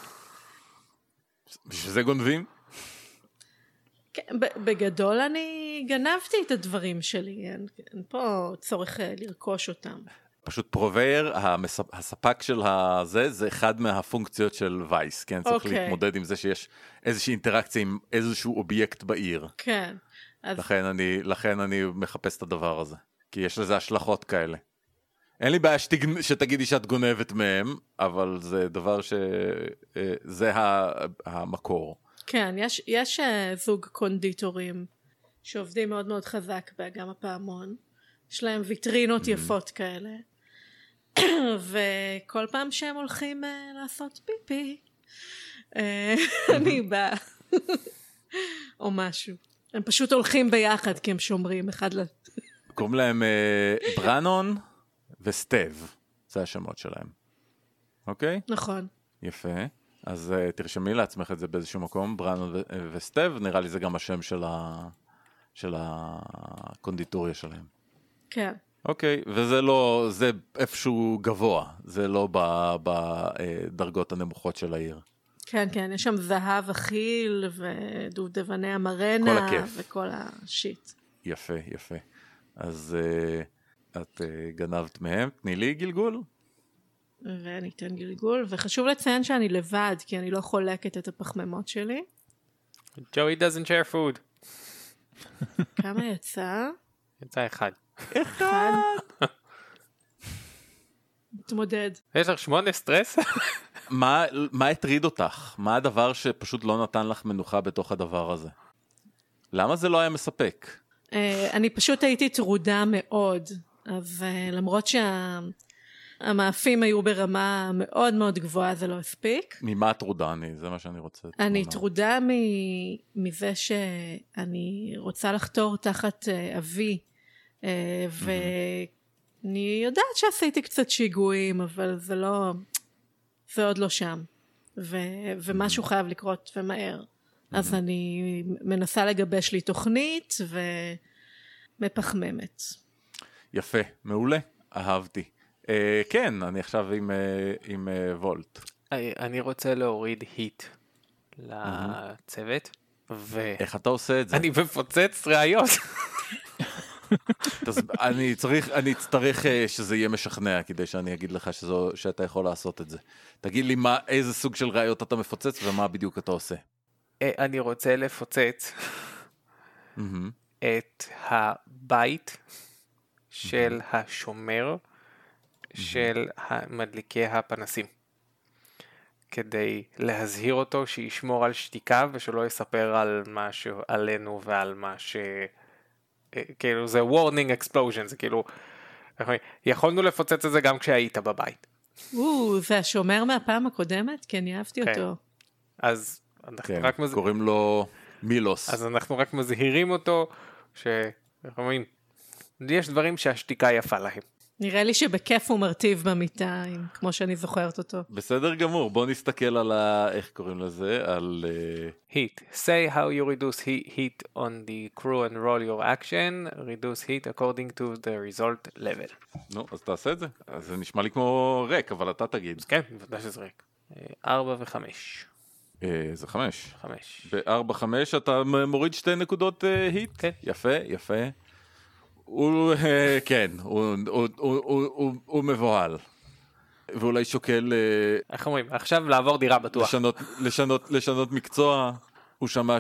S2: בשביל זה גונבים?
S4: כן, בגדול אני גנבתי את הדברים שלי. אין, אין פה צורך לרכוש אותם.
S2: פשוט פרובייר, הספק של הזה, זה אחד מהפונקציות של וייס, כן? צריך
S4: אוקיי.
S2: להתמודד עם זה שיש איזושהי אינטראקציה עם איזשהו אובייקט בעיר.
S4: כן. אז...
S2: לכן אני, לכן אני מחפש את הדבר הזה. כי יש לזה השלכות כאלה. אין לי בעיה שתג... שתגידי שאת גונבת מהם, אבל זה דבר ש... זה המקור.
S4: כן, יש, יש זוג קונדיטורים שעובדים מאוד מאוד חזק באגם הפעמון. יש להם ויטרינות mm-hmm. יפות כאלה. וכל פעם שהם הולכים uh, לעשות פיפי, uh, אני באה. או משהו. הם פשוט הולכים ביחד כי הם שומרים אחד ל...
S2: קוראים להם uh, ברנון וסטב. זה השמות שלהם. אוקיי?
S4: נכון.
S2: יפה. אז uh, תרשמי לעצמך את זה באיזשהו מקום. ברנון ו- וסטב, נראה לי זה גם השם של, ה... של הקונדיטוריה שלהם.
S4: כן.
S2: אוקיי, וזה לא, זה איפשהו גבוה, זה לא בדרגות הנמוכות של העיר.
S4: כן, כן, יש שם זהב אכיל ודובדבני המרנה.
S2: כל הכיף.
S4: וכל השיט.
S2: יפה, יפה. אז uh, את uh, גנבת מהם, תני לי גלגול.
S4: ואני אתן גלגול, וחשוב לציין שאני לבד, כי אני לא חולקת את הפחמימות שלי.
S3: Joey doesn't share food.
S4: כמה יצא?
S3: יצא אחד.
S4: אחד. מתמודד.
S3: יש לך שמונה סטרס?
S2: מה, מה הטריד אותך? מה הדבר שפשוט לא נתן לך מנוחה בתוך הדבר הזה? למה זה לא היה מספק?
S4: Uh, אני פשוט הייתי טרודה מאוד, אז uh, למרות שהמאפים היו ברמה מאוד מאוד גבוהה, זה לא הספיק.
S2: ממה טרודה אני? זה מה שאני רוצה.
S4: אני טרודה מזה שאני רוצה לחתור תחת uh, אבי, uh, ואני יודעת שעשיתי קצת שיגועים, אבל זה לא, זה עוד לא שם, ו, ומשהו חייב לקרות ומהר. אז אני מנסה לגבש לי תוכנית ומפחממת.
S2: יפה, מעולה, אהבתי. אה, כן, אני עכשיו עם, אה, עם אה, וולט.
S3: אני רוצה להוריד היט לצוות. ו...
S2: איך אתה עושה את זה?
S3: אני מפוצץ ראיות.
S2: אני צריך, אני אצטרך שזה יהיה משכנע, כדי שאני אגיד לך שזו, שאתה יכול לעשות את זה. תגיד לי מה, איזה סוג של ראיות אתה מפוצץ ומה בדיוק אתה עושה.
S3: אני רוצה לפוצץ את הבית של השומר של מדליקי הפנסים. כדי להזהיר אותו שישמור על שתיקה ושלא יספר על מה שעלינו ועל מה ש... כאילו זה warning explosion, זה כאילו, יכולנו לפוצץ את זה גם כשהיית בבית.
S4: או, זה השומר מהפעם הקודמת? כי אני אהבתי
S3: כן.
S4: אותו.
S3: אז אנחנו
S2: כן,
S3: רק מז...
S2: קוראים לו מילוס.
S3: אז אנחנו רק מזהירים אותו, שאנחנו אומרים, יש דברים שהשתיקה יפה להם.
S4: נראה לי שבכיף הוא מרטיב במיטה, כמו שאני זוכרת אותו.
S2: בסדר גמור, בוא נסתכל על ה... איך קוראים לזה? על... uh,
S3: Heat. Say how you reduce heat, heat on the crew and roll your action. Reduce heat according to the result level.
S2: נו, אז תעשה את זה. אז זה נשמע לי כמו ריק, אבל אתה תגיד.
S3: כן, בוודאי שזה ריק. ארבע וחמש.
S2: אה, זה חמש.
S3: חמש.
S2: בארבע חמש אתה מוריד שתי נקודות uh, היט?
S3: כן.
S2: יפה, יפה. הוא, uh, כן, הוא, הוא, הוא, הוא, הוא, הוא מבוהל. ואולי שוקל uh,
S3: איך אומרים? עכשיו לעבור דירה בטוח.
S2: לשנות, לשנות, לשנות מקצוע. הוא שמע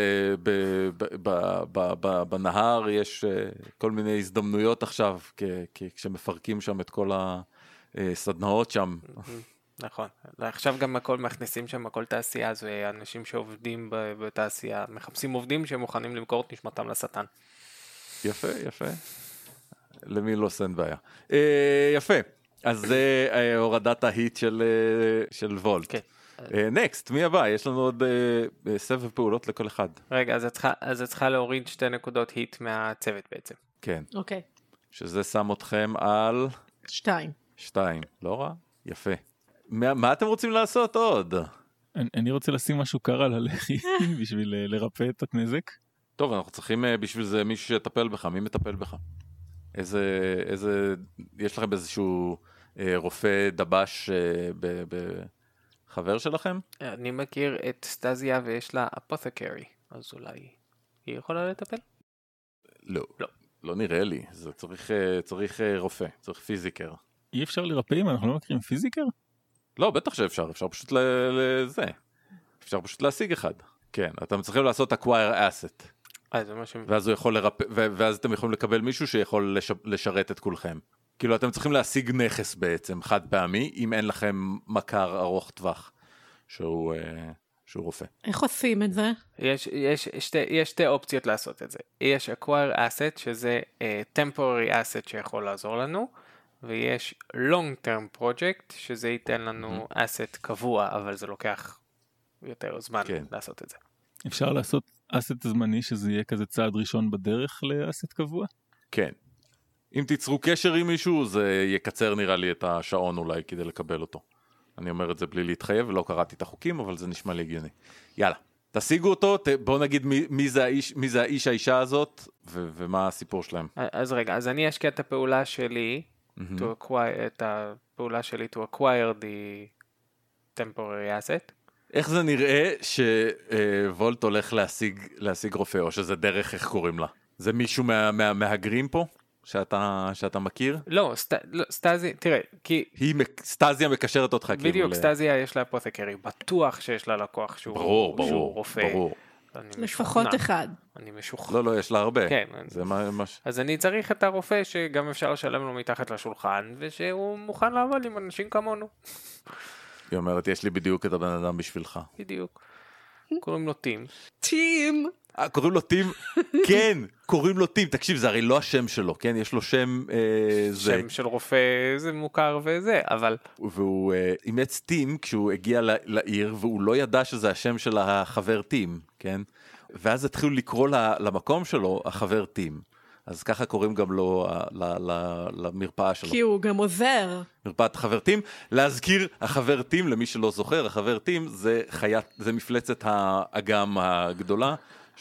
S2: שבנהר יש uh, כל מיני הזדמנויות עכשיו, כ, כ, כשמפרקים שם את כל הסדנאות שם.
S3: נכון. עכשיו גם הכל מכניסים שם, הכל תעשייה, זה אנשים שעובדים בתעשייה, מחפשים עובדים שהם מוכנים למכור את נשמתם לשטן.
S2: יפה, יפה. למי לא סן בעיה. Uh, יפה. אז זה uh, הורדת ההיט של, uh, של וולט.
S3: כן.
S2: נקסט, uh, מי הבא? יש לנו עוד uh, סבב פעולות לכל אחד.
S3: רגע, אז את צריכה, אז את צריכה להוריד שתי נקודות היט מהצוות בעצם.
S2: כן.
S4: אוקיי.
S2: שזה שם אתכם על...
S4: שתיים.
S2: שתיים. לא רע? יפה. מה, מה אתם רוצים לעשות עוד?
S1: אני, אני רוצה לשים משהו קר על הלחי בשביל uh, לרפא את הנזק.
S2: טוב, אנחנו צריכים uh, בשביל זה מישהו שיטפל בך. מי מטפל בך? איזה... איזה... יש לכם איזשהו uh, רופא דבש uh, ב... ב... חבר שלכם?
S3: אני מכיר את סטזיה ויש לה אפות'קרי, אז אולי היא יכולה לטפל?
S2: לא.
S3: לא.
S2: לא נראה לי. זה צריך, צריך רופא, צריך פיזיקר.
S1: אי אפשר לרפא אם אנחנו לא מכירים פיזיקר?
S2: לא, בטח שאפשר. אפשר פשוט לזה. אפשר פשוט להשיג אחד. כן, אתם צריכים לעשות acquire asset.
S3: אה, זה מה ש...
S2: ואז הוא יכול לרפא, ואז אתם יכולים לקבל מישהו שיכול לש... לשרת את כולכם. כאילו אתם צריכים להשיג נכס בעצם, חד פעמי, אם אין לכם מכר ארוך טווח, שהוא, שהוא רופא.
S4: איך עושים את זה?
S3: יש, יש, שתי, יש שתי אופציות לעשות את זה. יש acquire asset, שזה uh, temporary asset שיכול לעזור לנו, ויש long term project, שזה ייתן לנו mm-hmm. asset קבוע, אבל זה לוקח יותר זמן כן. לעשות את זה.
S1: אפשר לעשות asset זמני, שזה יהיה כזה צעד ראשון בדרך ל-asset קבוע?
S2: כן. אם תיצרו קשר עם מישהו, זה יקצר נראה לי את השעון אולי כדי לקבל אותו. אני אומר את זה בלי להתחייב, ולא קראתי את החוקים, אבל זה נשמע לי הגיוני. יאללה, תשיגו אותו, ת, בואו נגיד מי, מי, זה האיש, מי זה האיש האישה הזאת, ו, ומה הסיפור שלהם.
S3: אז רגע, אז אני אשקיע את הפעולה שלי, mm-hmm. to acquire, את הפעולה שלי to acquire the temporary asset.
S2: איך זה נראה שוולט הולך להשיג, להשיג רופא, או שזה דרך, איך קוראים לה? זה מישהו מה, מה, מהגרים פה? שאתה, שאתה מכיר?
S3: לא, סט, לא, סטזיה, תראה, כי...
S2: היא, סטזיה מקשרת אותך כאילו...
S3: בדיוק, סטזיה יש לה אפות'קרי, בטוח שיש לה לקוח שהוא,
S2: ברור, ברור,
S3: שהוא רופא.
S2: ברור.
S4: לפחות אחד.
S3: אני משוכנע.
S2: לא, לא, יש לה הרבה.
S3: כן.
S2: זה מה, מה...
S3: אז אני צריך את הרופא שגם אפשר לשלם לו מתחת לשולחן, ושהוא מוכן לעבוד עם אנשים כמונו.
S2: היא אומרת, יש לי בדיוק את הבן אדם בשבילך.
S3: בדיוק. קוראים לו טים.
S4: טים!
S2: קוראים לו טים? כן, קוראים לו טים. תקשיב, זה הרי לא השם שלו, כן? יש לו שם זה.
S3: שם של רופא זה מוכר וזה, אבל...
S2: והוא אימץ טים כשהוא הגיע לעיר, והוא לא ידע שזה השם של החבר טים, כן? ואז התחילו לקרוא למקום שלו החבר טים. אז ככה קוראים גם לו למרפאה שלו.
S4: כי הוא גם עוזר.
S2: מרפאת חבר טים. להזכיר, החבר טים, למי שלא זוכר, החבר טים זה חיית, זה מפלצת האגם הגדולה,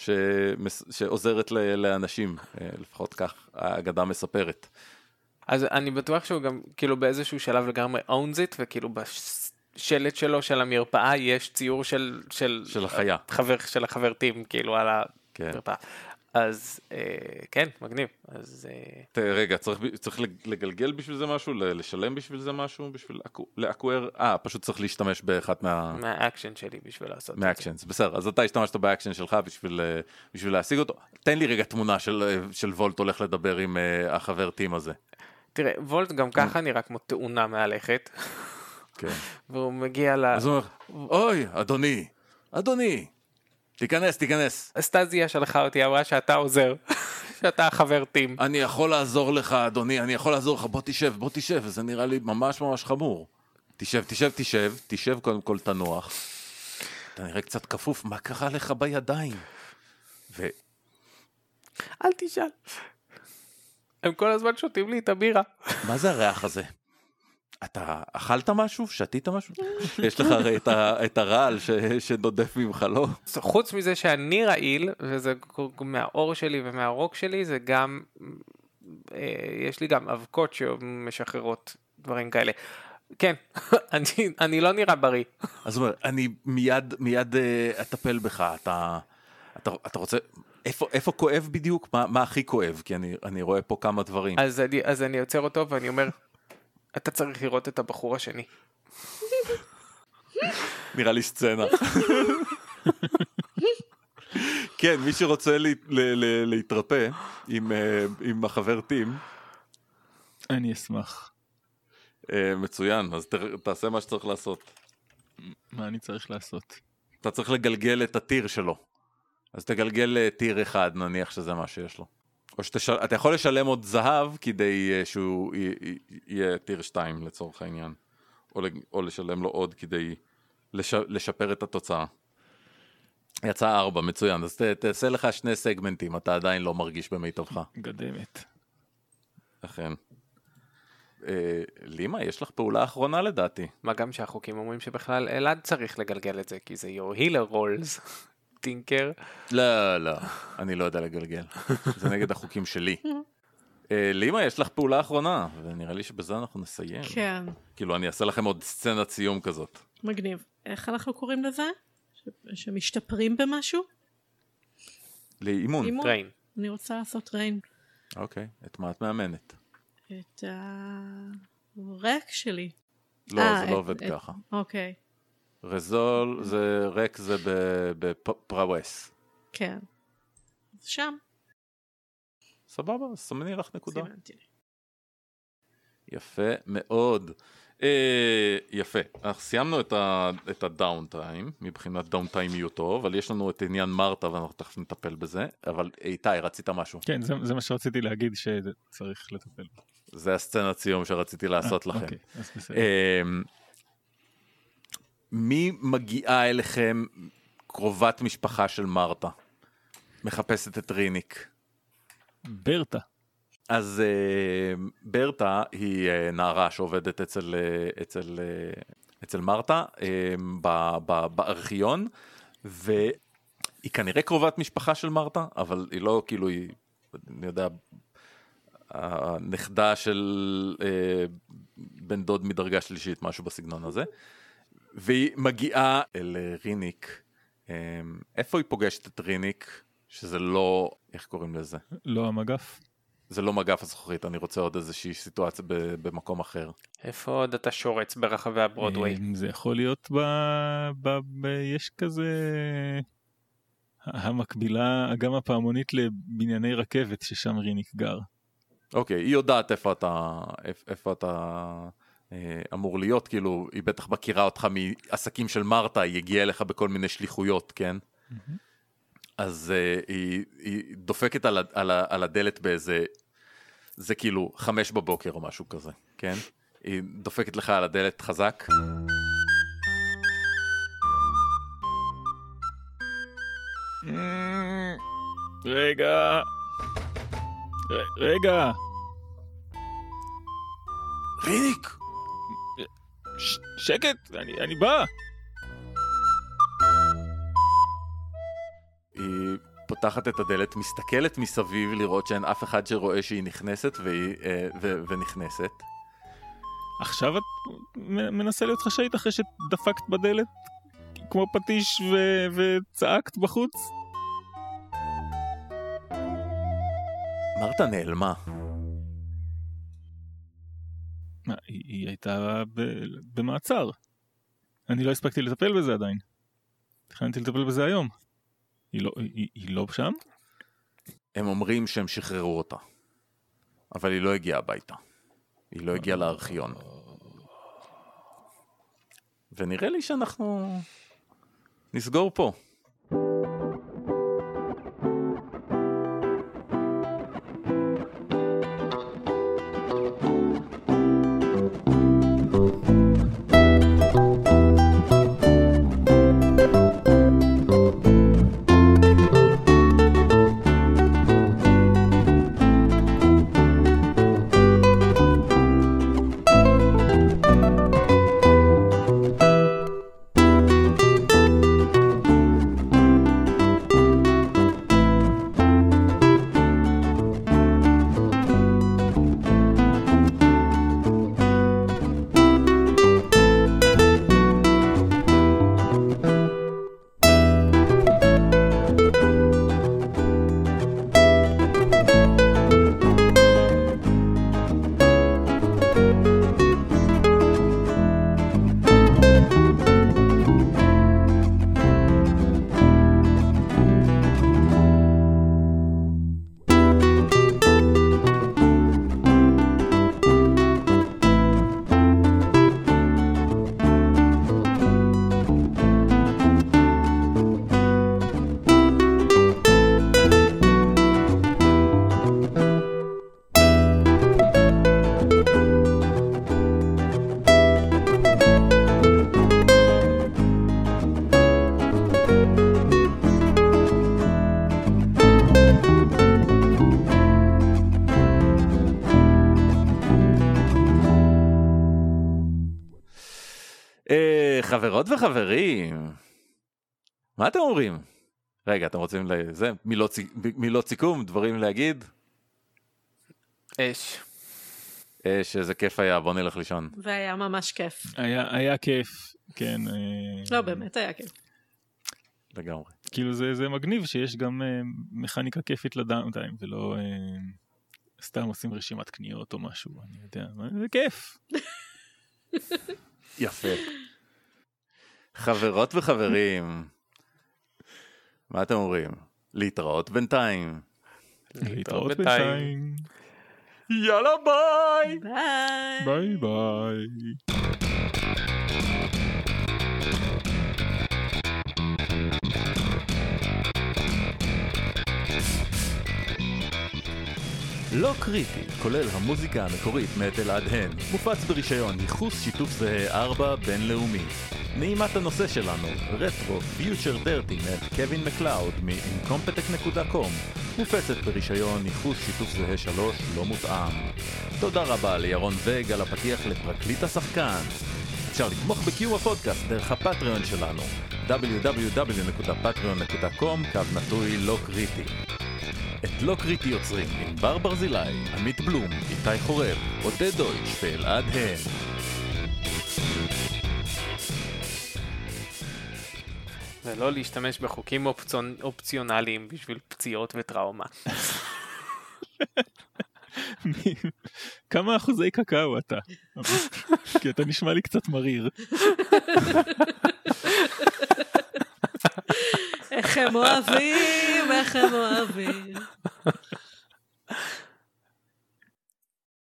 S2: שעוזרת לאנשים, לפחות כך האגדה מספרת.
S3: אז אני בטוח שהוא גם כאילו באיזשהו שלב לגמרי owns it, וכאילו בשלט שלו של המרפאה יש ציור של, של,
S2: של החיה.
S3: חבר, של החבר טים, כאילו על המרפאה. אז אה, כן, מגניב. אז אה,
S2: רגע, צריך, צריך לגלגל בשביל זה משהו? לשלם בשביל זה משהו? בשביל לאקוור? אה, פשוט צריך להשתמש באחת מה...
S3: מהאקשן שלי בשביל לעשות את זה.
S2: מהאקשנס, בסדר. אז אתה השתמשת באקשן שלך בשביל, בשביל להשיג אותו. תן לי רגע תמונה של, של וולט הולך לדבר עם uh, החבר טים הזה.
S3: תראה, וולט גם ככה נראה כמו תאונה מהלכת.
S2: כן.
S3: והוא מגיע ל...
S2: אז הוא אומר, אוי, אדוני, אדוני, תיכנס, תיכנס.
S3: אסטזיה שלחה אותי, אמרה שאתה עוזר, שאתה החבר טים.
S2: אני יכול לעזור לך, אדוני, אני יכול לעזור לך, בוא תשב, בוא תשב, זה נראה לי ממש ממש חמור. תשב, תשב, תשב, תשב קודם כל תנוח. אתה נראה קצת כפוף, מה קרה לך בידיים? ו...
S3: אל תשאל. הם כל הזמן שותים לי את הבירה.
S2: מה זה הריח הזה? אתה אכלת משהו? שתית משהו? יש לך הרי את, ה, את הרעל ש, שנודף ממך, לא?
S3: חוץ מזה שאני רעיל, וזה מהאור שלי ומהרוק שלי, זה גם, יש לי גם אבקות שמשחררות דברים כאלה. כן, אני, אני לא נראה בריא.
S2: אז אומר, אני מיד, מיד uh, אטפל בך, אתה, אתה, אתה רוצה... איפה, איפה כואב בדיוק? מה, מה הכי כואב? כי אני, אני רואה פה כמה דברים.
S3: אז אני, אז אני יוצר אותו ואני אומר, אתה צריך לראות את הבחור השני.
S2: נראה לי סצנה. כן, מי שרוצה לה, לה, לה, להתרפא עם, עם החבר טים.
S1: אני אשמח.
S2: מצוין, אז ת, תעשה מה שצריך לעשות.
S1: מה אני צריך לעשות?
S2: אתה צריך לגלגל את הטיר שלו. אז תגלגל טיר אחד, נניח שזה מה שיש לו. או שאתה יכול לשלם עוד זהב כדי שהוא יהיה טיר שתיים לצורך העניין. או, או לשלם לו עוד כדי לש, לשפר את התוצאה. יצא ארבע, מצוין. אז ת, תעשה לך שני סגמנטים, אתה עדיין לא מרגיש במיטבך.
S1: גדמת.
S2: לכן. אה, לימה, יש לך פעולה אחרונה לדעתי.
S3: מה גם שהחוקים אומרים שבכלל אלעד צריך לגלגל את זה, כי זה your healer rolls. טינקר.
S2: לא, לא, אני לא יודע לגלגל. זה נגד החוקים שלי. לימה, יש לך פעולה אחרונה, ונראה לי שבזה אנחנו נסיים.
S4: כן.
S2: כאילו, אני אעשה לכם עוד סצנת סיום כזאת.
S4: מגניב. איך אנחנו קוראים לזה? שמשתפרים במשהו?
S2: לאימון.
S3: טריין.
S4: אני רוצה לעשות טריין.
S2: אוקיי, את מה את מאמנת?
S4: את הרק שלי.
S2: לא, זה לא עובד ככה.
S4: אוקיי.
S2: רזול, זה רק זה בפראווס.
S4: כן. אז שם.
S2: סבבה, סמני לך נקודה.
S4: סימנתי לי.
S2: יפה מאוד. אה, יפה. אנחנו סיימנו את, ה, את הדאון טיים, מבחינת דאון טיימיותו, אבל יש לנו את עניין מרתה, ואנחנו תכף נטפל בזה. אבל איתי, רצית משהו?
S1: כן, זה, זה מה שרציתי להגיד שצריך לטפל.
S2: זה הסצנת סיום שרציתי לעשות לכם.
S1: אוקיי, אז בסדר.
S2: אה, מי מגיעה אליכם קרובת משפחה של מרתה? מחפשת את ריניק.
S1: ברטה.
S2: אז uh, ברטה היא uh, נערה שעובדת אצל, uh, אצל, uh, אצל מרתה uh, ב, ב, בארכיון, והיא כנראה קרובת משפחה של מרתה, אבל היא לא כאילו, היא, אני יודע, הנכדה של uh, בן דוד מדרגה שלישית, משהו בסגנון הזה. והיא מגיעה אל ריניק. איפה היא פוגשת את ריניק? שזה לא, איך קוראים לזה?
S1: לא המגף.
S2: זה לא מגף הזכוכית, אני רוצה עוד איזושהי סיטואציה במקום אחר.
S3: איפה עוד אתה שורץ ברחבי הברודווי?
S1: זה יכול להיות ב... ב... ב... יש כזה... המקבילה, גם הפעמונית לבנייני רכבת ששם ריניק גר.
S2: אוקיי, היא יודעת איפה אתה... איפה אתה... אמור להיות, כאילו, היא בטח מכירה אותך מעסקים של מרתה, היא הגיעה אליך בכל מיני שליחויות, כן? Mm-hmm. אז uh, היא, היא דופקת על, על, על הדלת באיזה, זה כאילו חמש בבוקר או משהו כזה, כן? היא דופקת לך על הדלת חזק.
S1: רגע, רגע.
S2: ריניק!
S1: ש- שקט, אני, אני בא.
S2: היא פותחת את הדלת, מסתכלת מסביב לראות שאין אף אחד שרואה שהיא נכנסת והיא, ו- ונכנסת.
S1: עכשיו את מנסה להיות חשאית אחרי שדפקת בדלת כמו פטיש ו- וצעקת בחוץ?
S2: אמרת נעלמה.
S1: מה, היא, היא הייתה ב, במעצר. אני לא הספקתי לטפל בזה עדיין. תכננתי לטפל בזה היום. היא לא, היא, היא לא שם?
S2: הם אומרים שהם שחררו אותה. אבל היא לא הגיעה הביתה. היא לא הגיעה לארכיון. ונראה לי שאנחנו נסגור פה. חברות וחברים, מה אתם אומרים? רגע, אתם רוצים לזה? מילות, מילות סיכום, דברים להגיד?
S3: אש.
S2: אש, איזה כיף היה, בוא נלך לישון.
S4: זה היה ממש כיף.
S1: היה, היה כיף, כן.
S4: לא, באמת היה כיף.
S2: לגמרי.
S1: כאילו זה, זה מגניב שיש גם מכניקה כיפית לדאונטיים, ולא סתם עושים רשימת קניות או משהו, אני יודע, זה כיף.
S2: יפה. חברות וחברים, מה אתם אומרים? להתראות בינתיים.
S1: להתראות בינתיים.
S2: יאללה ביי!
S4: ביי!
S1: ביי ביי.
S2: לא קריטי, כולל המוזיקה המקורית מאת אלעד הן, מופץ ברישיון ייחוס שיתוף זהה ארבע בינלאומי. נעימת הנושא שלנו, רטרו פיוטר דרטי מאת קווין מקלאוד מ-אינקומפטק נקודה קום, מופצת ברישיון ייחוס שיתוף זהה שלוש לא מותאם. תודה רבה לירון וג על הפתיח לפרקליט השחקן. אפשר לתמוך בקיום הפודקאסט דרך הפטריון שלנו, דאבליו דאבליו דאבליו נקודה פטריון נקודה קום קו נטוי לא קריטי. את לא קריטי יוצרים עם בר ברזילי, עמית בלום, איתי חורב, עודד דויטש ואלעד הן.
S3: ולא להשתמש בחוקים אופציונ... אופציונליים בשביל פציעות וטראומה.
S1: כמה אחוזי קקאו אתה? כי אתה נשמע לי קצת מריר.
S4: איך הם אוהבים, איך הם אוהבים.